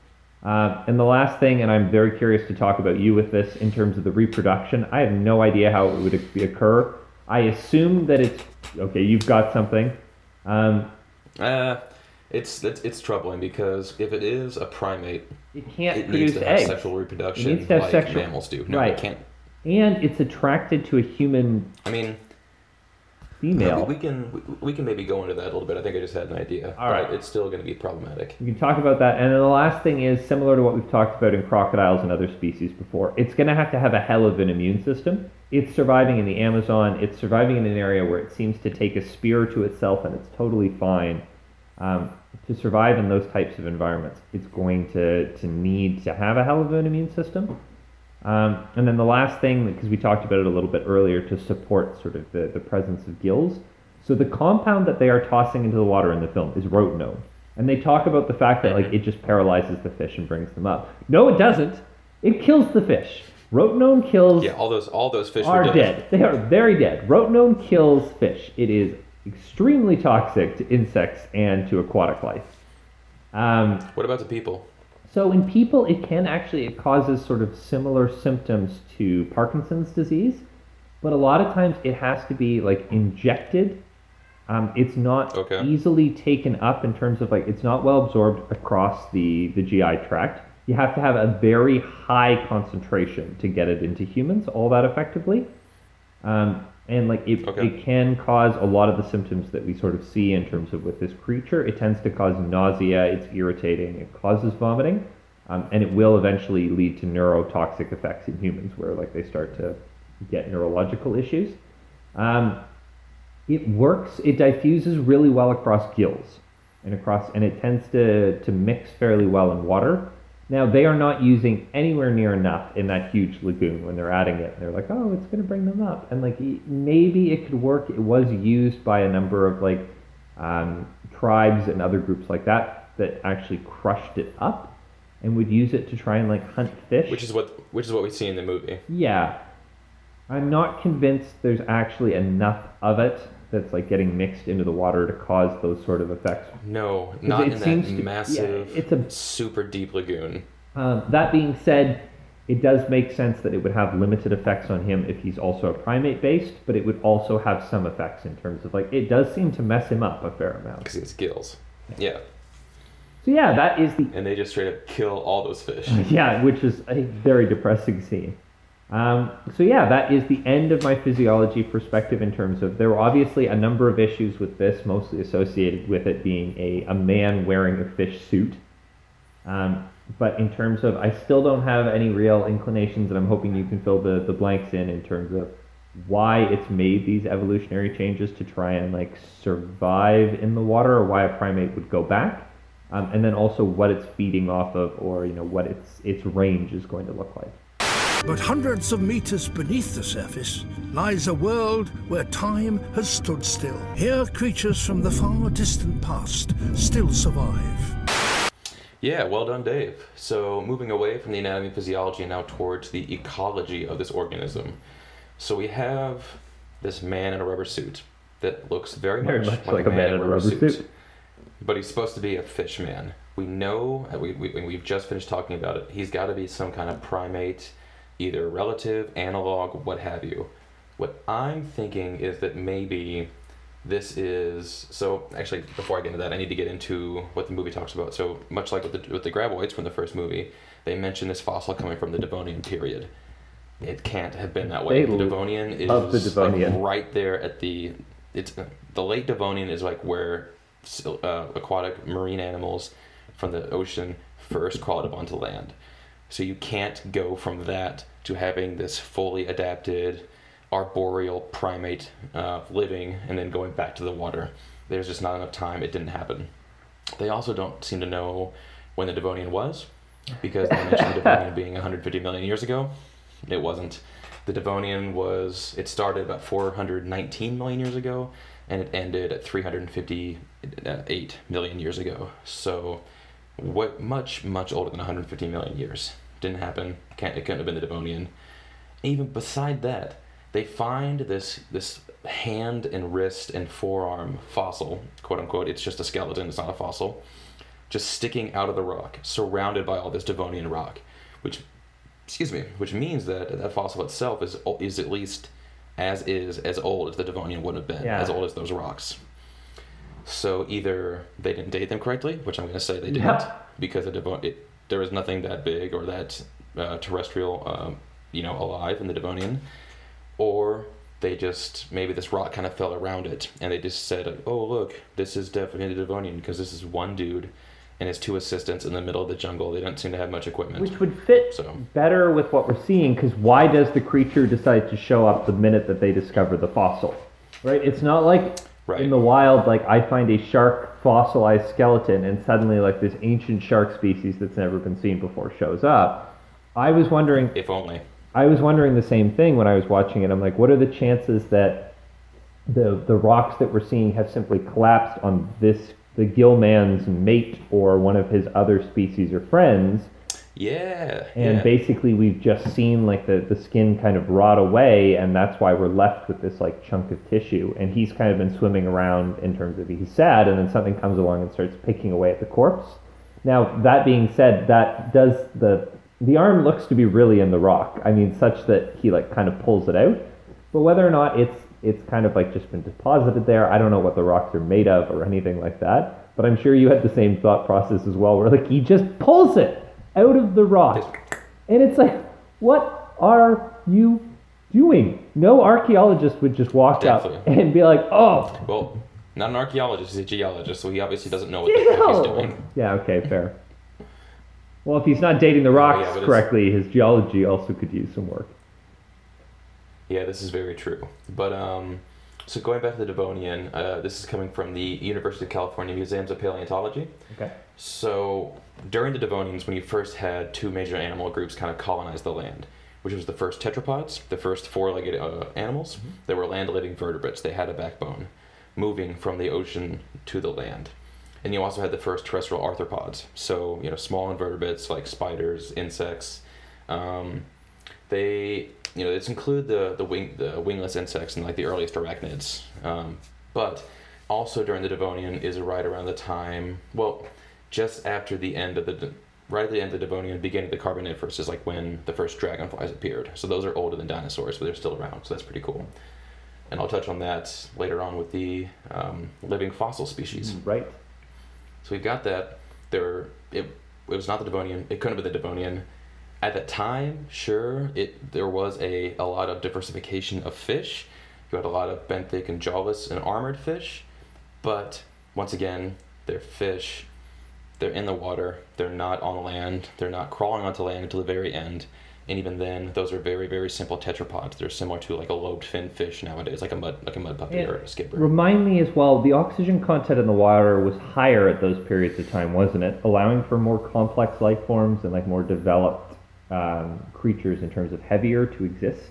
Uh, and the last thing, and I'm very curious to talk about you with this in terms of the reproduction. I have no idea how it would occur. I assume that it's okay. You've got something. Um, Uh, it's, it's it's troubling because if it is a primate, it can't it produce needs to have eggs. sexual reproduction It needs to have like sexual- mammals do. No, right. it can't. And it's attracted to a human I mean, female. we, we can we, we can maybe go into that a little bit. I think I just had an idea. All right. But it's still going to be problematic. We can talk about that. And then the last thing is similar to what we've talked about in crocodiles and other species before. It's going to have to have a hell of an immune system. It's surviving in the Amazon. It's surviving in an area where it seems to take a spear to itself and it's totally fine. Um, to survive in those types of environments, it's going to, to need to have a hell of an immune system. Um, and then the last thing, because we talked about it a little bit earlier, to support sort of the, the presence of gills. So the compound that they are tossing into the water in the film is rotenone. And they talk about the fact that like it just paralyzes the fish and brings them up. No, it doesn't. It kills the fish. Rotenone kills Yeah, all those all those fish are were dead. They are very dead. Rotenone kills fish. It is extremely toxic to insects and to aquatic life. Um, What about the people? so in people, it can actually, it causes sort of similar symptoms to Parkinson's disease, but a lot of times it has to be like injected. Um, it's not Okay. easily taken up in terms of like, it's not well absorbed across the, the G I tract. You have to have a very high concentration to get it into humans all that effectively. Um, and like it, Okay. it can cause a lot of the symptoms that we sort of see in terms of with this creature. It tends to cause nausea, it's irritating, it causes vomiting, um, and it will eventually lead to neurotoxic effects in humans where like they start to get neurological issues. Um, it works, it diffuses really well across gills and across, and it tends to, to mix fairly well in water. Now, they are not using anywhere near enough in that huge lagoon when they're adding it. They're like, oh, it's going to bring them up. And like, maybe it could work. It was used by a number of like um, tribes and other groups like that that actually crushed it up and would use it to try and like hunt fish. Which is what which is what we see in the movie. Yeah. I'm not convinced there's actually enough of it that's like getting mixed into the water to cause those sort of effects. No, not it in that seems to- massive, yeah, it's a- super deep lagoon. Um, that being said, it does make sense that it would have limited effects on him if he's also a primate based, but it would also have some effects in terms of like, it does seem to mess him up a fair amount. Because he has gills. Yeah. So yeah, that is the, And they just straight up kill all those fish. yeah, which is a very depressing scene. Um, so yeah, that is the end of my physiology perspective in terms of, there were obviously a number of issues with this, mostly associated with it being a, a man wearing a fish suit. Um, but in terms of, I still don't have any real inclinations, and I'm hoping you can fill the, the blanks in in terms of why it's made these evolutionary changes to try and like survive in the water, or why a primate would go back. Um, and then also what it's feeding off of, or you know what its its range is going to look like. But hundreds of meters beneath the surface lies a world where time has stood still. Here, creatures from the far distant past still survive. Yeah, well done, Dave. So moving away from the anatomy and physiology and now towards the ecology of this organism. So we have this man in a rubber suit that looks very, Very much, much like a man in a rubber suit. But he's supposed to be a fish man. We know, we, we, we've just finished talking about it, he's got to be some kind of primate, either relative, analog, what have you. What I'm thinking is that maybe this is, so actually before I get into that, I need to get into what the movie talks about. So much like with the, with the graboids from the first movie, they mention this fossil coming from the Devonian period. It can't have been that way. They The Devonian is love the Devonian. like right there at the, it's the late Devonian is like where uh, aquatic marine animals from the ocean first crawled up onto land. So you can't go from that to having this fully adapted arboreal primate uh, living and then going back to the water. There's just not enough time. It didn't happen. They also don't seem to know when the Devonian was, because they mentioned the Devonian being one hundred fifty million years ago. It wasn't. The Devonian was, it started about four hundred nineteen million years ago, and it ended at three hundred fifty-eight million years ago. So what much, much older than one hundred fifty million years. Didn't happen. Can't, it couldn't have been the Devonian. Even beside that, they find this this hand and wrist and forearm fossil, quote unquote. It's just a skeleton, it's not a fossil, just sticking out of the rock, surrounded by all this Devonian rock, which, excuse me, which means that that fossil itself is is at least as is as old as the Devonian would have been, Yeah. as old as those rocks. So either they didn't date them correctly, which I'm going to say they didn't, Yeah. because the Devo- it, there was nothing that big or that uh, terrestrial, um, you know, alive in the Devonian, or they just, maybe this rock kind of fell around it, and they just said, oh, look, this is definitely the Devonian, because this is one dude and his two assistants in the middle of the jungle. They don't seem to have much equipment. Which would fit So. better with what we're seeing, because why does the creature decide to show up the minute that they discover the fossil? Right? It's not like Right. in the wild, like I find a shark fossilized skeleton and suddenly like this ancient shark species that's never been seen before shows up. I was wondering If only. I was wondering the same thing when I was watching it. I'm like, what are the chances that the the rocks that we're seeing have simply collapsed on this the gill man's mate or one of his other species or friends? Yeah. And yeah. basically we've just seen like the, the skin kind of rot away, and that's why we're left with this like chunk of tissue. And he's kind of been swimming around in terms of he's sad, and then something comes along and starts picking away at the corpse. Now, that being said, that does the the arm looks to be really in the rock. I mean, such that he like kind of pulls it out. But whether or not it's it's kind of like just been deposited there, I don't know what the rocks are made of or anything like that. But I'm sure you had the same thought process as well, where like he just pulls it out of the rock. And it's like, what are you doing? No archaeologist would just walk Definitely. up and be like, oh. Well, not an archaeologist, he's a geologist, so he obviously doesn't know what the fuck he's doing. Yeah, okay, fair. Well, if he's not dating the rocks yeah, but it's- correctly, his geology also could use some work. Yeah, this is very true. But, um, so going back to the Devonian, uh, this is coming from the University of California Museums of Paleontology. Okay. So, during the Devonians, when you first had two major animal groups kind of colonize the land, which was the first tetrapods, the first four-legged uh, animals, mm-hmm. They were land-living vertebrates. They had a backbone, moving from the ocean to the land. And you also had the first terrestrial arthropods, so, you know, small invertebrates like spiders, insects. Um, they, you know, it's include the the wing the wingless insects and like the earliest arachnids. Um, but also during the Devonian is right around the time, well, just after the end of the, right at the end of the Devonian, beginning of the Carboniferous is like when the first dragonflies appeared. So those are older than dinosaurs, but they're still around, so that's pretty cool. And I'll touch on that later on with the um, living fossil species. Right. So we've got that. There, it, it was not the Devonian. It couldn't have been the Devonian. At that time, sure, it there was a, a lot of diversification of fish. You had a lot of benthic and jawless and armored fish. But once again, they're fish. They're in the water. They're not on land. They're not crawling onto land until the very end. And even then, those are very, very simple tetrapods. They're similar to like a lobed fin fish nowadays, like a mud, like a mud puppy Yeah. or a skipper. Remind me as well, the oxygen content in the water was higher at those periods of time, wasn't it? Allowing for more complex life forms and like more developed um, creatures in terms of heavier to exist.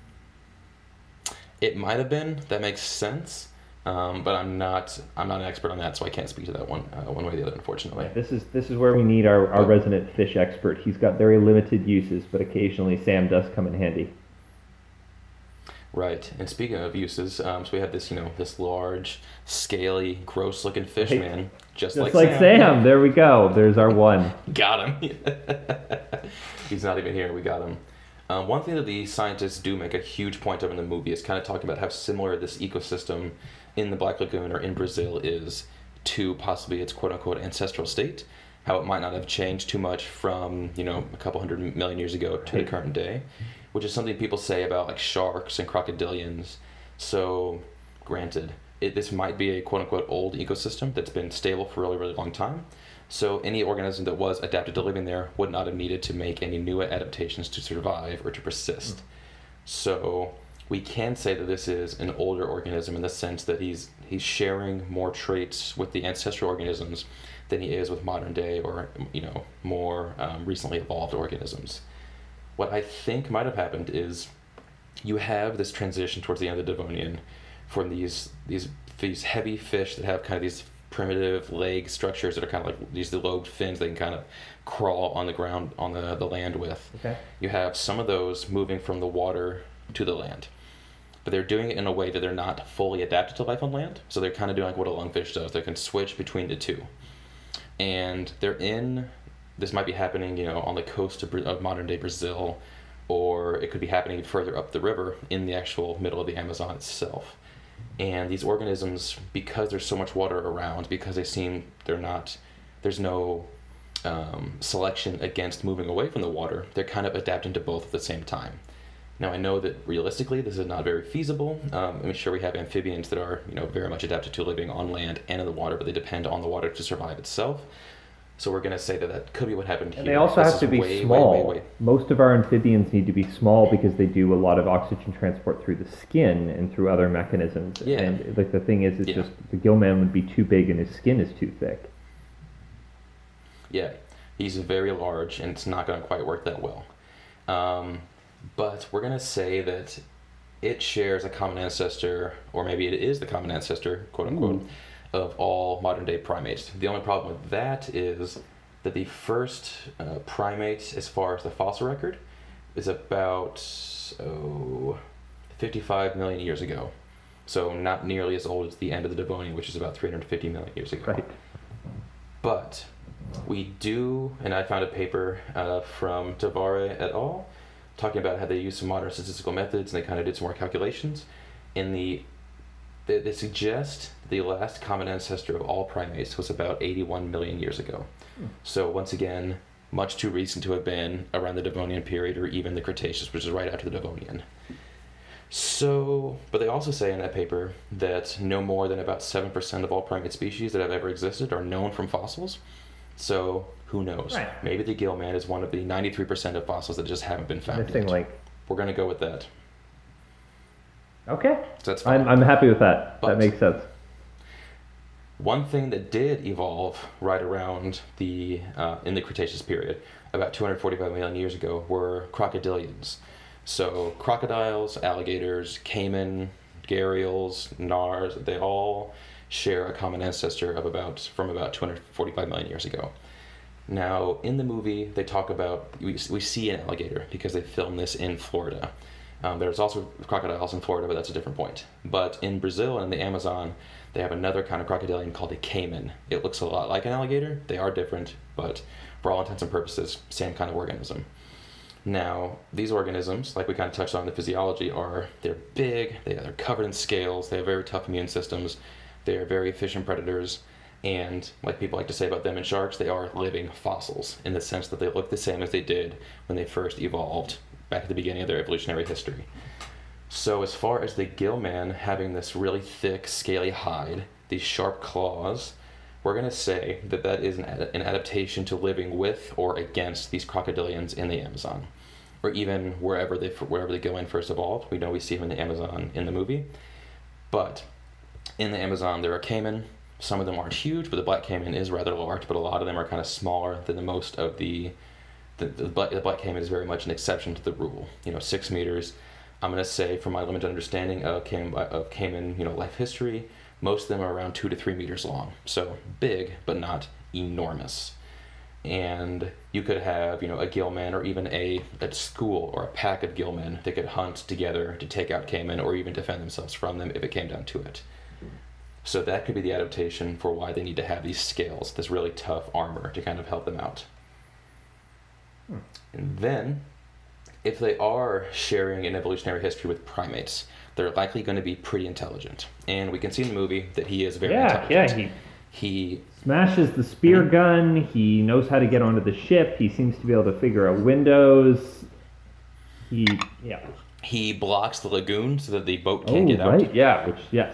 It might have been. That makes sense. Um, but I'm not. I'm not an expert on that, so I can't speak to that one uh, one way or the other, unfortunately. This is this is where we need our, our But- resident fish expert. He's got very limited uses, but occasionally Sam does come in handy. Right. And speaking of uses, um, so we have this, you know, this large, scaly, gross-looking fish Right. man, just, Just like, like Sam. Sam. There we go. There's our one. Got him. He's not even here. We got him. Um, one thing that the scientists do make a huge point of in the movie is kind of talking about how similar this ecosystem in the Black Lagoon or in Brazil is to possibly its quote-unquote ancestral state, how it might not have changed too much from, you know, a couple hundred million years ago to the current day, which is something people say about like sharks and crocodilians. So, granted, it, this might be a quote-unquote old ecosystem that's been stable for a really, really long time. So any organism that was adapted to living there would not have needed to make any new adaptations to survive or to persist. So we can say that this is an older organism in the sense that he's he's sharing more traits with the ancestral organisms than he is with modern day or, you know, more um, recently evolved organisms. What I think might have happened is you have this transition towards the end of the Devonian from these these these heavy fish that have kind of these primitive leg structures that are kind of like these lobed fins they can kind of crawl on the ground on the, the land with. Okay. You have some of those moving from the water to the land. But they're doing it in a way that they're not fully adapted to life on land. So they're kind of doing like what a lungfish does. They can switch between the two. And they're in, this might be happening, you know, on the coast of, of modern day Brazil, or it could be happening further up the river in the actual middle of the Amazon itself. And these organisms, because there's so much water around, because they seem they're not, there's no um, selection against moving away from the water, they're kind of adapting to both at the same time. Now, I know that realistically this is not very feasible. Um, I'm sure we have amphibians that are, you know, very much adapted to living on land and in the water, but they depend on the water to survive itself. So we're going to say that that could be what happened here. And they also This have to is be way, small. way, way, way. Most of our amphibians need to be small because they do a lot of oxygen transport through the skin and through other mechanisms. Yeah. And like the thing is, it's Yeah. just the gillman would be too big and his skin is too thick. Yeah, he's very large, and it's not going to quite work that well. Um, but we're going to say that it shares a common ancestor, or maybe it is the common ancestor, quote unquote, Ooh. of all modern-day primates. The only problem with that is that the first uh, primate, as far as the fossil record, is about oh, fifty-five million years ago. So not nearly as old as the end of the Devonian, which is about three hundred fifty million years ago. Right. But we do, and I found a paper uh, from Tavare et al. Talking about how they used some modern statistical methods, and they kind of did some more calculations. In the, they, they suggest the last common ancestor of all primates was about eighty-one million years ago. Hmm. So once again, much too recent to have been around the Devonian period or even the Cretaceous, which is right after the Devonian. So, but they also say in that paper that no more than about seven percent of all primate species that have ever existed are known from fossils. So, who knows? Right. Maybe the gillman is one of the ninety-three percent of fossils that just haven't been found Missing yet. like. We're going to go with that. Okay. So that's fine. I'm I'm happy with that. But- that makes sense. One thing that did evolve right around the uh, in the Cretaceous period, about two hundred forty-five million years ago, were crocodilians. So crocodiles, alligators, caiman, gharials, nars, they all share a common ancestor of about from about two hundred forty-five million years ago. Now, in the movie, they talk about we we see an alligator because they filmed this in Florida. Um, there's also crocodiles in Florida, but that's a different point. But in Brazil and in the Amazon, they have another kind of crocodilian called a caiman. It looks a lot like an alligator. They are different, but for all intents and purposes, same kind of organism. Now, these organisms, like we kind of touched on in the physiology, are they're big, they, they're covered in scales, they have very tough immune systems, they are very efficient predators, and like people like to say about them and sharks, they are living fossils in the sense that they look the same as they did when they first evolved back at the beginning of their evolutionary history. So as far as the gillman having this really thick, scaly hide, these sharp claws, we're going to say that that is an, ad- an adaptation to living with or against these crocodilians in the Amazon, or even wherever they wherever the gillman first evolved. We know we see them in the Amazon in the movie, but in the Amazon there are caiman. Some of them aren't huge, but the black caiman is rather large, but a lot of them are kind of smaller than the most of the the, the, black, the black caiman is very much an exception to the rule. You know, six meters. I'm going to say, from my limited understanding of caiman, of caiman, you know, life history, most of them are around two to three meters long. So big, but not enormous. And you could have, you know, a gillman or even a, a school or a pack of gillmen that could hunt together to take out caiman or even defend themselves from them if it came down to it. So that could be the adaptation for why they need to have these scales, this really tough armor to kind of help them out. Hmm. And then, if they are sharing an evolutionary history with primates, they're likely going to be pretty intelligent. And we can see in the movie that he is very Yeah, intelligent. yeah, he He smashes the spear Mhm. gun. He knows how to get onto the ship. He seems to be able to figure out windows. He, yeah. he blocks the lagoon so that the boat can't Oh, get out. right, yeah, which, yes.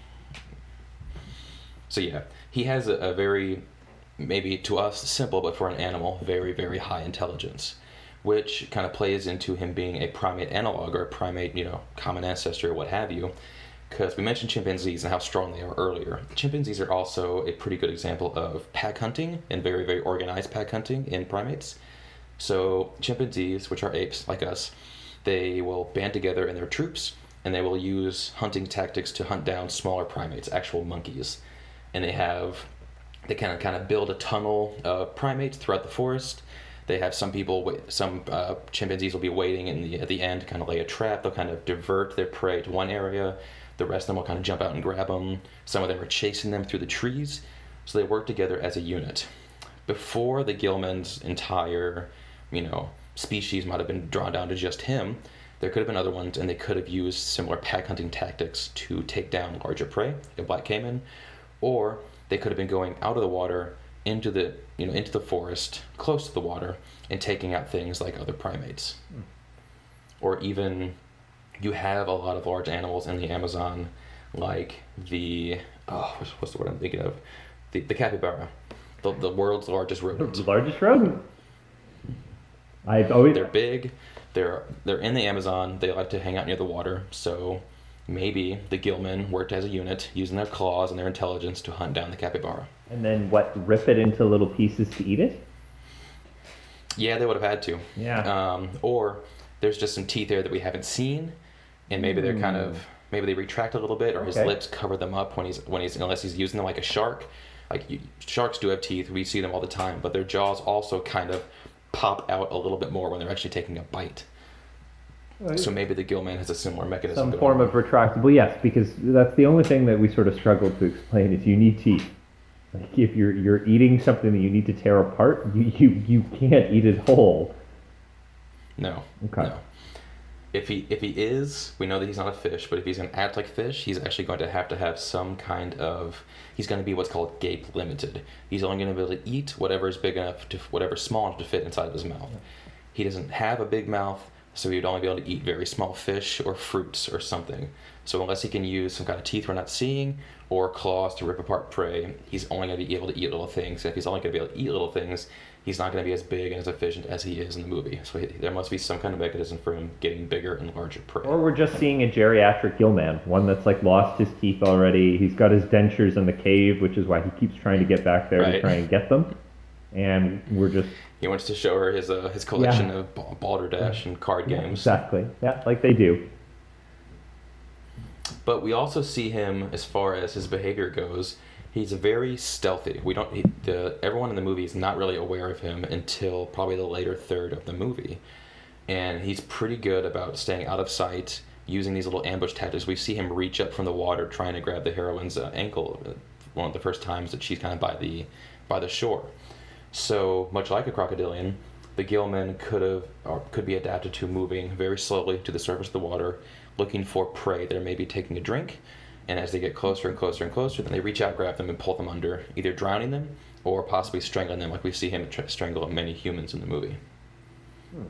So yeah, he has a, a very, maybe to us simple, but for an animal, very, very high intelligence, which kind of plays into him being a primate analog or a primate, you know, common ancestor or what have you. Because we mentioned chimpanzees and how strong they are earlier. Chimpanzees are also a pretty good example of pack hunting and very, very organized pack hunting in primates. So chimpanzees, which are apes like us, they will band together in their troops and they will use hunting tactics to hunt down smaller primates, actual monkeys. And they have, they kind of kind of build a tunnel of primates throughout the forest. They have some people, wait, some uh, chimpanzees will be waiting in the at the end to kind of lay a trap. They'll kind of divert their prey to one area. The rest of them will kind of jump out and grab them. Some of them are chasing them through the trees. So they work together as a unit. Before the gillman's entire, you know, species might have been drawn down to just him, There could have been other ones, and they could have used similar pack hunting tactics to take down larger prey, like a black caiman, or they could have been going out of the water into the you know into the forest, close to the water, and taking out things like other primates. Mm. Or even, you have a lot of large animals in the Amazon, like the oh, what's, what's the word I'm thinking of? The the capybara, the the world's largest rodent. The largest rodent. I've always. They're big. They're they're in the Amazon. They like to hang out near the water. So maybe the gillmen worked as a unit, using their claws and their intelligence to hunt down the capybara. And then what? Rip it into little pieces to eat it? Yeah, they would have had to. Yeah. Um, or there's just some teeth there that we haven't seen, and maybe they're kind of maybe they retract a little bit, or his Okay. lips cover them up when he's when he's unless he's using them like a shark. Like you, sharks do have teeth, we see them all the time, but their jaws also kind of pop out a little bit more when they're actually taking a bite. Right. So maybe the gillman has a similar mechanism. Some going form on. of retractable, yes, because that's the only thing that we sort of struggle to explain is you need teeth. Like if you're you're eating something that you need to tear apart, you you, you can't eat it whole. No. Okay. No. If he if he is, we know that he's not a fish, but if he's going to act like fish, he's actually going to have to have some kind of, he's going to be what's called gape limited. He's only going to be able to eat whatever is big enough to, whatever's small enough to fit inside of his mouth. He doesn't have a big mouth, so he'd only be able to eat very small fish or fruits or something. So unless he can use some kind of teeth we're not seeing, or claws to rip apart prey, he's only going to be able to eat little things. If he's only going to be able to eat little things, he's not going to be as big and as efficient as he is in the movie. So he, there must be some kind of mechanism for him getting bigger and larger prey. Or we're just seeing a geriatric gillman, one that's like lost his teeth already. He's got his dentures in the cave, which is why he keeps trying to get back there Right. to try and get them. And we're just... He wants to show her his uh, his collection Yeah. of ba- balderdash and card Yeah, games. exactly. Yeah, like they do. But we also see him, as far as his behavior goes, he's very stealthy. We don't. He, the everyone in the movie is not really aware of him until probably the later third of the movie, and he's pretty good about staying out of sight, using these little ambush tactics. We see him reach up from the water, trying to grab the heroine's uh, ankle, uh, one of the first times that she's kind of by the by the shore. So much like a crocodilian, the gillmen could have or could be adapted to moving very slowly to the surface of the water, looking for prey that are maybe taking a drink, and as they get closer and closer and closer, then they reach out, grab them, and pull them under, either drowning them or possibly strangling them, like we see him try to strangle many humans in the movie. Hmm.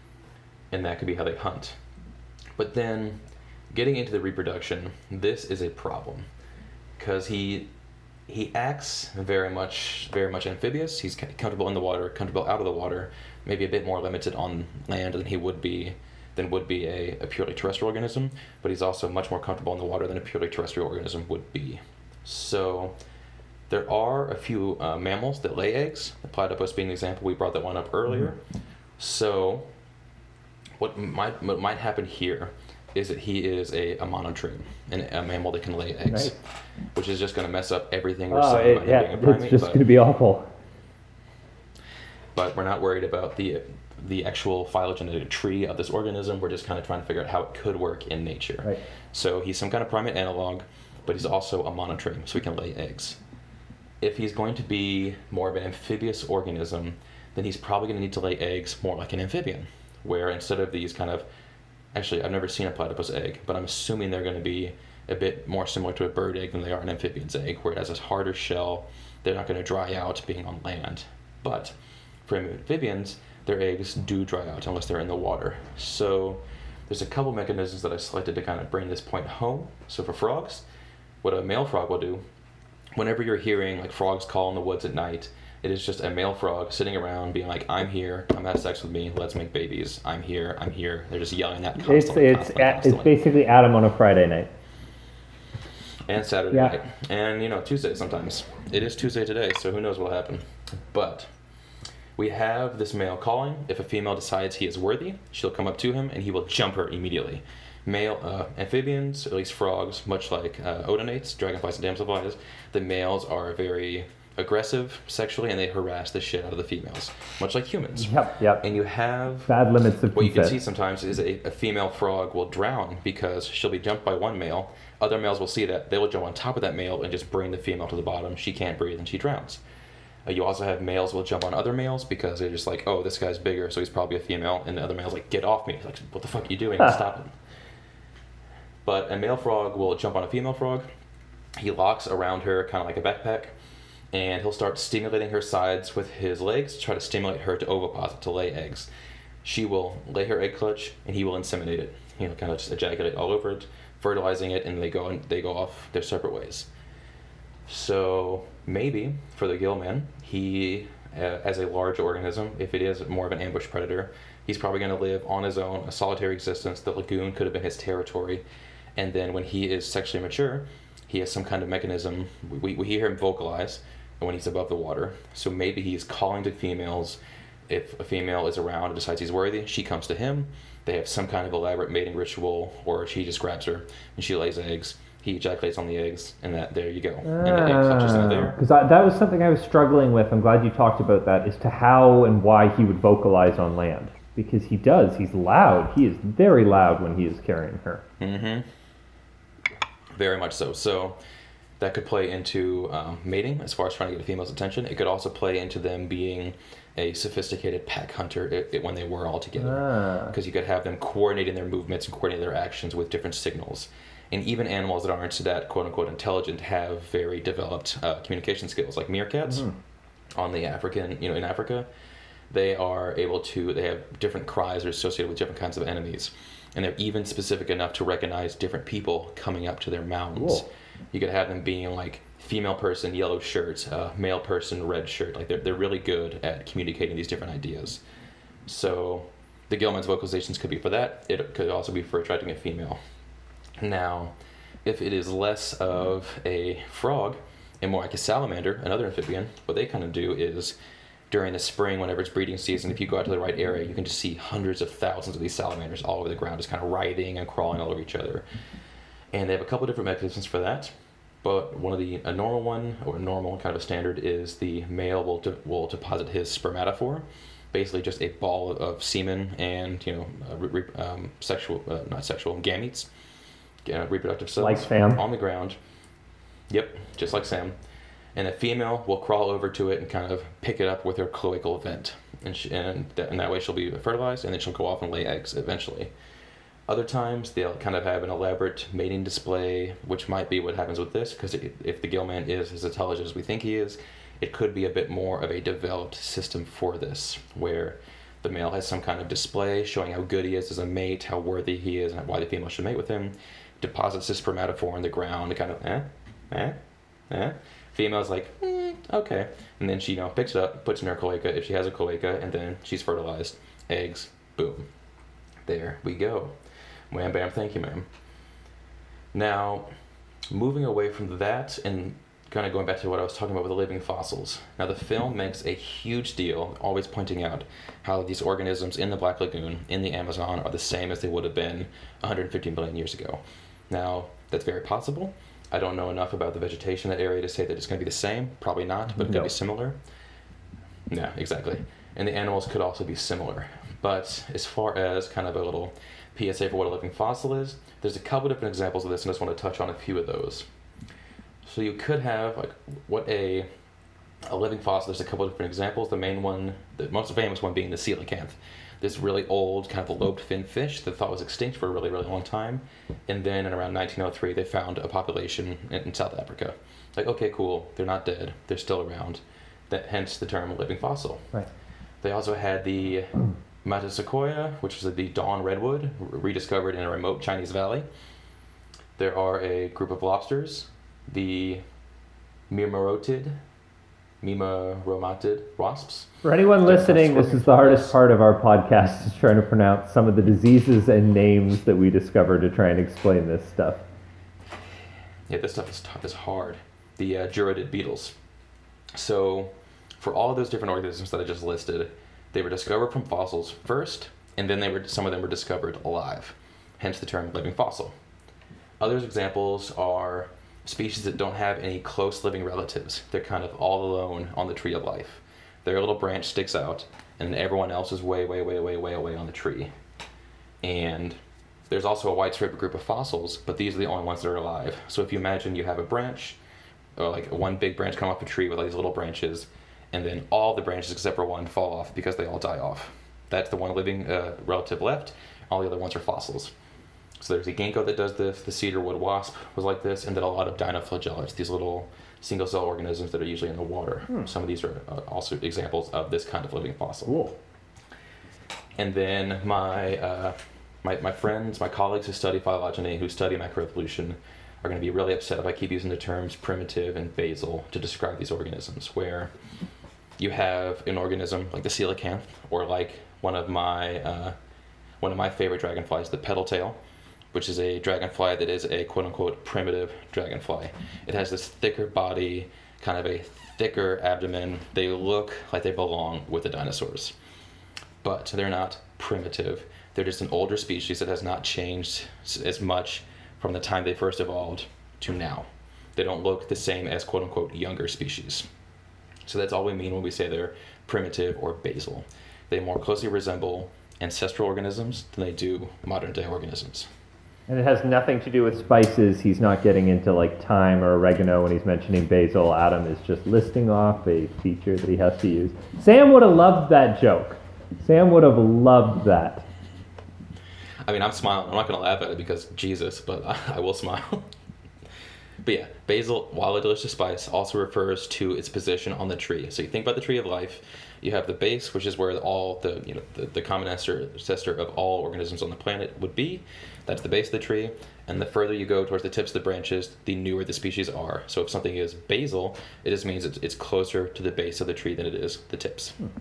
And that could be how they hunt. But then, getting into the reproduction, this is a problem, because he he acts very much very much amphibious. He's comfortable in the water, comfortable out of the water, maybe a bit more limited on land than he would be than would be a, a purely terrestrial organism, but he's also much more comfortable in the water than a purely terrestrial organism would be. So there are a few uh, mammals that lay eggs. The platypus being an example, we brought that one up earlier. Mm-hmm. So what might what might happen here is that he is a, a monotreme, and a mammal that can lay eggs, Nice. which is just going to mess up everything we're Oh, saying it, about him yeah, being a primate. it's just but- going to be awful. but we're not worried about the the actual phylogenetic tree of this organism. We're just kind of trying to figure out how it could work in nature. Right. So he's some kind of primate analog, but he's also a monotreme, so he can lay eggs. If he's going to be more of an amphibious organism, then he's probably going to need to lay eggs more like an amphibian, where instead of these kind of, actually I've never seen a platypus egg, but I'm assuming they're going to be a bit more similar to a bird egg than they are an amphibian's egg, where it has a harder shell. They're not going to dry out being on land. But for amphibians, their eggs do dry out unless they're in the water. So there's a couple mechanisms that I selected to kind of bring this point home. So for frogs, what a male frog will do, whenever you're hearing like frogs call in the woods at night, it is just a male frog sitting around being like, I'm here, come have sex with me, let's make babies, I'm here, I'm here. They're just yelling that It's constantly, it's constantly, a, constantly. it's basically Adam on a Friday night. And Saturday Yeah. night. And, you know, Tuesday sometimes. It is Tuesday today, so who knows what'll happen. But we have this male calling. If a female decides he is worthy, she'll come up to him and he will jump her immediately. Male uh, amphibians, or at least frogs, much like uh, odonates, dragonflies and damselflies, the males are very aggressive sexually and they harass the shit out of the females, much like humans. Yep, yep. And you have Bad limits of what you can consent. see sometimes is a, a female frog will drown because she'll be jumped by one male. Other males will see that, they will jump on top of that male and just bring the female to the bottom. She can't breathe and she drowns. Uh, you also have males will jump on other males because they're just like, oh, this guy's bigger, so he's probably a female. And the other male's like, get off me. He's like, what the fuck are you doing? Stop it. But a male frog will jump on a female frog. He locks around her kind of like a backpack, and he'll start stimulating her sides with his legs to try to stimulate her to oviposit, to lay eggs. She will lay her egg clutch, and he will inseminate it. He'll kind of just ejaculate all over it, fertilizing it, and they go and they go off their separate ways. So maybe for the gillman, he, uh, as a large organism, if it is more of an ambush predator, he's probably going to live on his own, a solitary existence. The lagoon could have been his territory. And then when he is sexually mature, he has some kind of mechanism. We, we hear him vocalize when he's above the water. So maybe he's calling to females. If a female is around and decides he's worthy, she comes to him. They have some kind of elaborate mating ritual, or she just grabs her and she lays eggs. He ejaculates on the eggs, and that there you go. And the egg clutches in there. Because that was something I was struggling with. I'm glad you talked about that, as to how and why he would vocalize on land. Because he does. He's loud. He is very loud when he is carrying her. Mm-hmm. Very much so. So that could play into um, mating, as far as trying to get a female's attention. It could also play into them being a sophisticated pack hunter it, it, when they were all together. Because ah. you could have them coordinating their movements and coordinating their actions with different signals. And even animals that aren't that quote-unquote intelligent have very developed uh, communication skills, like meerkats mm-hmm. on the African, you know, in Africa. They are able to, they have different cries that are associated with different kinds of enemies. And they're even specific enough to recognize different people coming up to their mounds. Cool. You could have them being like female person, yellow shirt, uh, male person, red shirt. Like they're, they're really good at communicating these different ideas. So the gillman's vocalizations could be for that. It could also be for attracting a female. Now, if it is less of a frog and more like a salamander, another amphibian, what they kind of do is during the spring, whenever it's breeding season, if you go out to the right area, you can just see hundreds of thousands of these salamanders all over the ground, just kind of writhing and crawling all over each other. And they have a couple different mechanisms for that. But one of the, a normal one, or a normal kind of a standard, is the male will, de, will deposit his spermatophore, basically just a ball of semen and, you know, uh, re, um, sexual, uh, not sexual, gametes, uh, reproductive cells. Like Sam. On the ground. Yep, just like Sam. And a female will crawl over to it and kind of pick it up with her cloacal vent. And, she, and, that, and that way she'll be fertilized, and then she'll go off and lay eggs eventually. Other times, they'll kind of have an elaborate mating display, which might be what happens with this, because if the gillman is as intelligent as we think he is, it could be a bit more of a developed system for this, where the male has some kind of display showing how good he is as a mate, how worthy he is, and why the female should mate with him, deposits his spermatophore on the ground, and kind of, eh, eh, eh. Female's like, mm, okay. And then she, you know, picks it up, puts it in her cloaca, if she has a cloaca, and then she's fertilized. Eggs, boom. There we go. Wham, bam, thank you, ma'am. Now, moving away from that and kind of going back to what I was talking about with the living fossils. Now, the film makes a huge deal, always pointing out how these organisms in the Black Lagoon, in the Amazon, are the same as they would have been one hundred fifty million years ago. Now, that's very possible. I don't know enough about the vegetation in that area to say that it's going to be the same. Probably not, but it could no. be similar. No, exactly. And the animals could also be similar. But as far as kind of a little P S A for what a living fossil is, there's a couple different examples of this, and I just want to touch on a few of those. So you could have, like, what a a living fossil, there's a couple different examples. The main one, the most famous one being the coelacanth. This really old, kind of a lobed fin fish that thought was extinct for a really, really long time. And then in around nineteen oh three, they found a population in, in South Africa. Like, okay, cool, they're not dead, they're still around. That, hence the term living fossil. Right. They also had the Matasequoia, which was the dawn redwood, rediscovered in a remote Chinese valley. There are a group of lobsters, the Mimarotid, Mimaromatid wasps. For anyone listening, this is the hardest part of our podcast, is trying to pronounce some of the diseases and names that we discover to try and explain this stuff. Yeah, this stuff is, t- is hard. The uh, Juratid beetles. So, for all of those different organisms that I just listed, they were discovered from fossils first, and then they were some of them were discovered alive, hence the term living fossil. Other examples are species that don't have any close living relatives. They're kind of all alone on the tree of life. Their little branch sticks out, and everyone else is way, way, way, way, way away on the tree. And there's also a widespread group of fossils, but these are the only ones that are alive. So if you imagine you have a branch, or like one big branch come off a tree with all these little branches, and then all the branches except for one fall off because they all die off. That's the one living uh, relative left. All the other ones are fossils. So there's a ginkgo that does this, the cedarwood wasp was like this, and then a lot of dinoflagellates, these little single-cell organisms that are usually in the water. Hmm. Some of these are uh, also examples of this kind of living fossil. Cool. And then my, uh, my my friends, my colleagues who study phylogeny, who study macroevolution, are going to be really upset if I keep using the terms primitive and basal to describe these organisms, where you have an organism like the coelacanth, or like one of my uh, one of my favorite dragonflies, the petal tail, which is a dragonfly that is a quote-unquote primitive dragonfly. It has this thicker body, kind of a thicker abdomen. They look like they belong with the dinosaurs. But they're not primitive. They're just an older species that has not changed as much from the time they first evolved to now. They don't look the same as quote-unquote younger species. So that's all we mean when we say they're primitive or basal. They more closely resemble ancestral organisms than they do modern-day organisms. And it has nothing to do with spices. He's not getting into like thyme or oregano when he's mentioning basil. Adam is just listing off a feature that he has to use. Sam would have loved that joke. Sam would have loved that. I mean, I'm smiling. I'm not going to laugh at it because Jesus, but I, I will smile. But yeah, basil, while a delicious spice, also refers to its position on the tree. So you think about the tree of life. You have the base, which is where all the you know the, the common ancestor of all organisms on the planet would be. That's the base of the tree. And the further you go towards the tips of the branches, the newer the species are. So if something is basal, it just means it's, it's closer to the base of the tree than it is the tips. Hmm.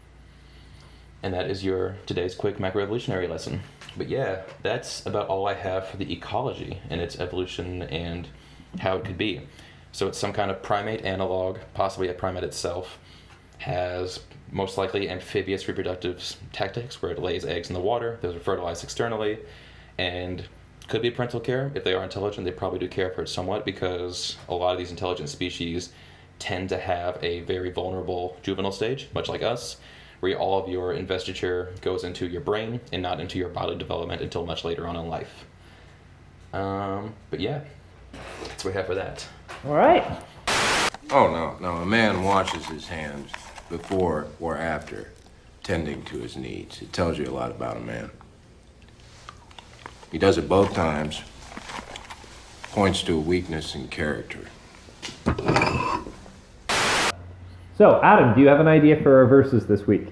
And that is your today's quick macroevolutionary lesson. But yeah, that's about all I have for the ecology and its evolution and how it could be. So it's some kind of primate analog, possibly a primate itself, has most likely amphibious reproductive tactics where it lays eggs in the water. Those are fertilized externally, and could be parental care. If they are intelligent, they probably do care for it somewhat, because a lot of these intelligent species tend to have a very vulnerable juvenile stage, much like us, where all of your investiture goes into your brain and not into your bodily development until much later on in life. Um, but yeah, that's what we have for that. All right. Oh, no, no. A man washes his hands before or after tending to his needs. It tells you a lot about a man. He does it both times. Points to a weakness in character. So, Adam, do you have an idea for our verses this week?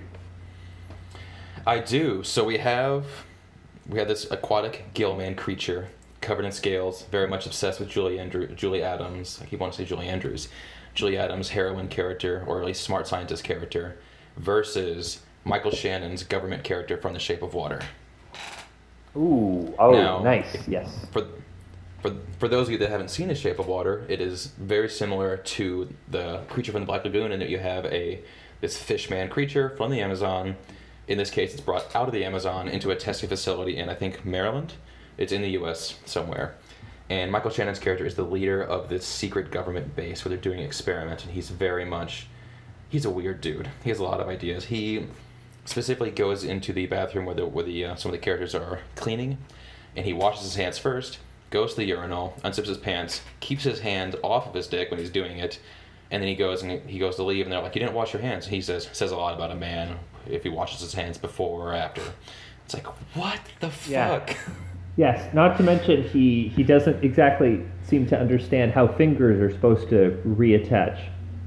I do. So we have we have this aquatic gillman creature covered in scales, very much obsessed with Julie Andrew, Julie Adams. I keep wanting to say Julie Andrews. Julie Adams' heroine character, or at least smart scientist character, versus Michael Shannon's government character from The Shape of Water. Ooh, oh, now, nice, yes. For For, for those of you that haven't seen The Shape of Water, it is very similar to the creature from the Black Lagoon in that you have a this fishman creature from the Amazon. In this case, it's brought out of the Amazon into a testing facility in, I think, Maryland. It's in the U S somewhere. And Michael Shannon's character is the leader of this secret government base where they're doing experiments, and he's very much, he's a weird dude. He has a lot of ideas. He specifically goes into the bathroom where, the, where the, uh, some of the characters are cleaning, and he washes his hands first, goes to the urinal, unzips his pants, keeps his hand off of his dick when he's doing it, and then he goes and he goes to leave, and they're like, "You didn't wash your hands." He says says a lot about a man if he washes his hands before or after. It's like, what the Yeah. fuck? Yes, not to mention he, he doesn't exactly seem to understand how fingers are supposed to reattach.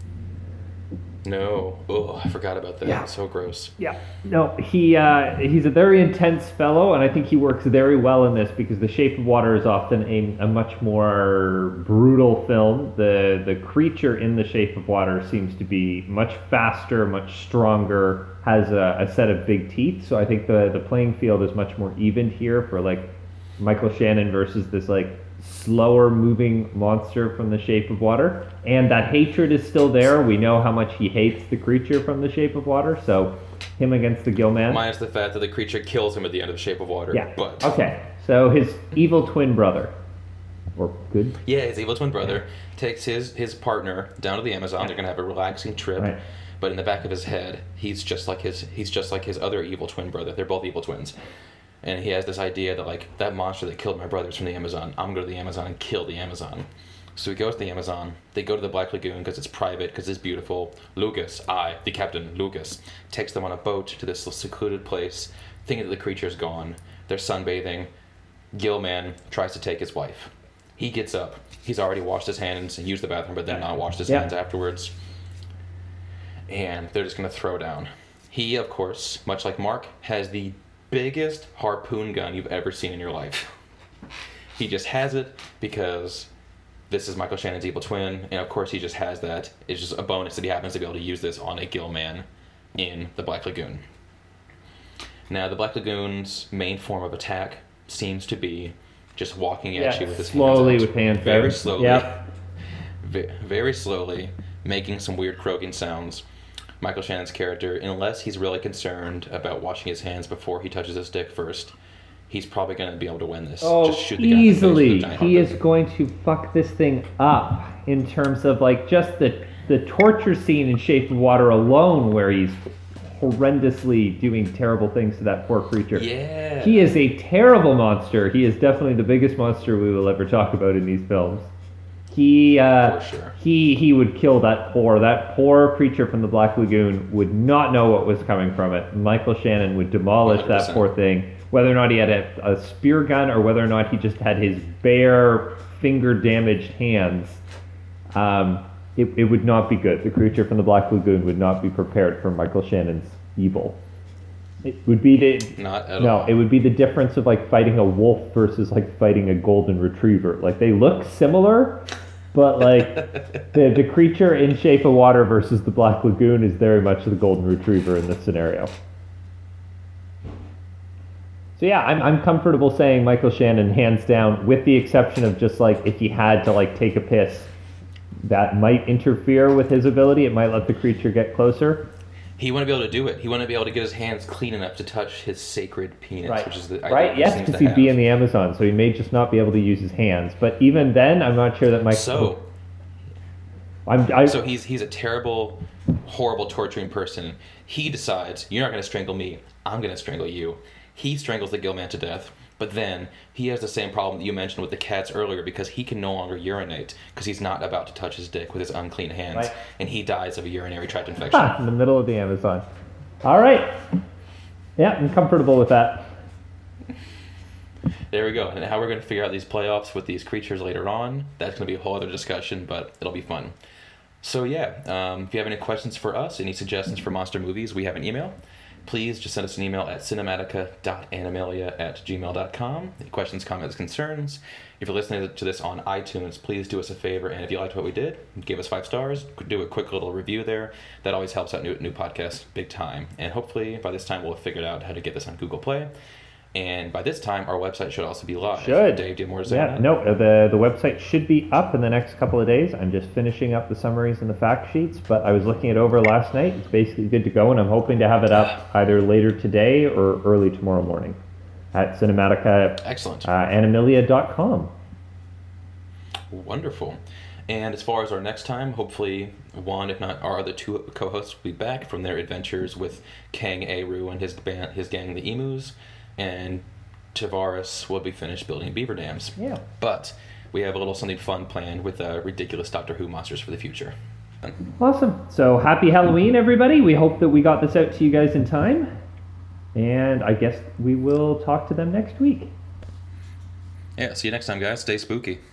No. Oh, I forgot about that. Yeah. It's so gross. Yeah. No, he uh, he's a very intense fellow, and I think he works very well in this because The Shape of Water is often a, a much more brutal film. The the creature in The Shape of Water seems to be much faster, much stronger, has a, a set of big teeth. So I think the, the playing field is much more even here for like Michael Shannon versus this like slower moving monster from The Shape of Water, and that hatred is still there. We know how much he hates the creature from The Shape of Water, so him against the Gillman. Minus the fact that the creature kills him at the end of The Shape of Water. Yeah. But Okay. So his evil twin brother, or good. yeah, his evil twin brother takes his his partner down to the Amazon. They're gonna have a relaxing trip. Right. But in the back of his head, he's just like his he's just like his other evil twin brother. They're both evil twins. And he has this idea that, like, that monster that killed my brother is from the Amazon. I'm going to go to the Amazon and kill the Amazon. So he goes to the Amazon. They go to the Black Lagoon because it's private, because it's beautiful. Lucas, I, the captain, Lucas, takes them on a boat to this secluded place, thinking that the creature's gone. They're sunbathing. Gilman tries to take his wife. He gets up. He's already washed his hands and used the bathroom, but then not washed his Yeah. hands afterwards. And they're just going to throw down. He, of course, much like Mark, has the biggest harpoon gun you've ever seen in your life. He just has it because this is Michael Shannon's evil twin, and of course he just has that. It's just a bonus that he happens to be able to use this on a Gilman in the Black Lagoon. Now, the Black Lagoon's main form of attack seems to be just walking at Yeah, you with his slowly hands out. with hands very out. slowly, Yep. ve- very slowly, making some weird croaking sounds. Michael Shannon's character, unless he's really concerned about washing his hands before he touches his dick first, he's probably going to be able to win this. Oh, just shoot the guy in the face with a easily. giant He harpoon. is going to fuck this thing up in terms of like just the the torture scene in Shape of Water alone, where he's horrendously doing terrible things to that poor creature. Yeah. He is a terrible monster. He is definitely the biggest monster we will ever talk about in these films. He uh, For sure. he he would kill that poor that poor creature from the Black Lagoon. Would not know what was coming from it. Michael Shannon would demolish one hundred percent. that poor thing, whether or not he had a, a spear gun or whether or not he just had his bare finger damaged hands. Um, it it would not be good. The creature from the Black Lagoon would not be prepared for Michael Shannon's evil. It would be the Not at no, all. it would be the difference of like fighting a wolf versus like fighting a golden retriever. Like they look similar, but like the the creature in Shape of Water versus the Black Lagoon is very much the golden retriever in this scenario. So yeah, I'm I'm comfortable saying Michael Shannon hands down, with the exception of just like if he had to like take a piss, that might interfere with his ability. It might let the creature get closer. He wouldn't be able to do it. He wouldn't be able to get his hands clean enough to touch his sacred penis, Right. which is the Right, idea he yes, seems because to he'd be have. in the Amazon, so he may just not be able to use his hands. But even then, I'm not sure that Michael. So, I'm, I, so he's he's a terrible, horrible, torturing person. He decides, you're not going to strangle me. I'm going to strangle you. He strangles the Gilman to death. But then he has the same problem that you mentioned with the cats earlier, because he can no longer urinate because he's not about to touch his dick with his unclean hands, Right. and he dies of a urinary tract infection. Ah, in the middle of the Amazon. All right. Yeah, I'm comfortable with that. There we go. And how we're going to figure out these playoffs with these creatures later on, that's going to be a whole other discussion, but it'll be fun. So yeah, um, if you have any questions for us, any suggestions for monster movies, we have an email. Please just send us an email at cinematica dot animalia at gmail dot com. Any questions, comments, concerns. If you're listening to this on iTunes, please do us a favor, and if you liked what we did, give us five stars. Do a quick little review there. That always helps out new new podcasts big time. And hopefully by this time we'll have figured out how to get this on Google Play. And by this time, our website should also be live. Should. Dave, do you have more to say Yeah, on that? no, the the website should be up in the next couple of days. I'm just finishing up the summaries and the fact sheets, but I was looking it over last night. It's basically good to go, and I'm hoping to have it up either later today or early tomorrow morning at cinematica Excellent. uh, animalia dot com. Wonderful. And as far as our next time, hopefully one, if not our other two co-hosts, will be back from their adventures with Kang Eru and his band, his gang, the Emus, and Tavares will be finished building beaver dams. Yeah. But we have a little something fun planned with uh, ridiculous Doctor Who monsters for the future. Awesome. So happy Halloween, everybody. We hope that we got this out to you guys in time. And I guess we will talk to them next week. Yeah, see you next time, guys. Stay spooky.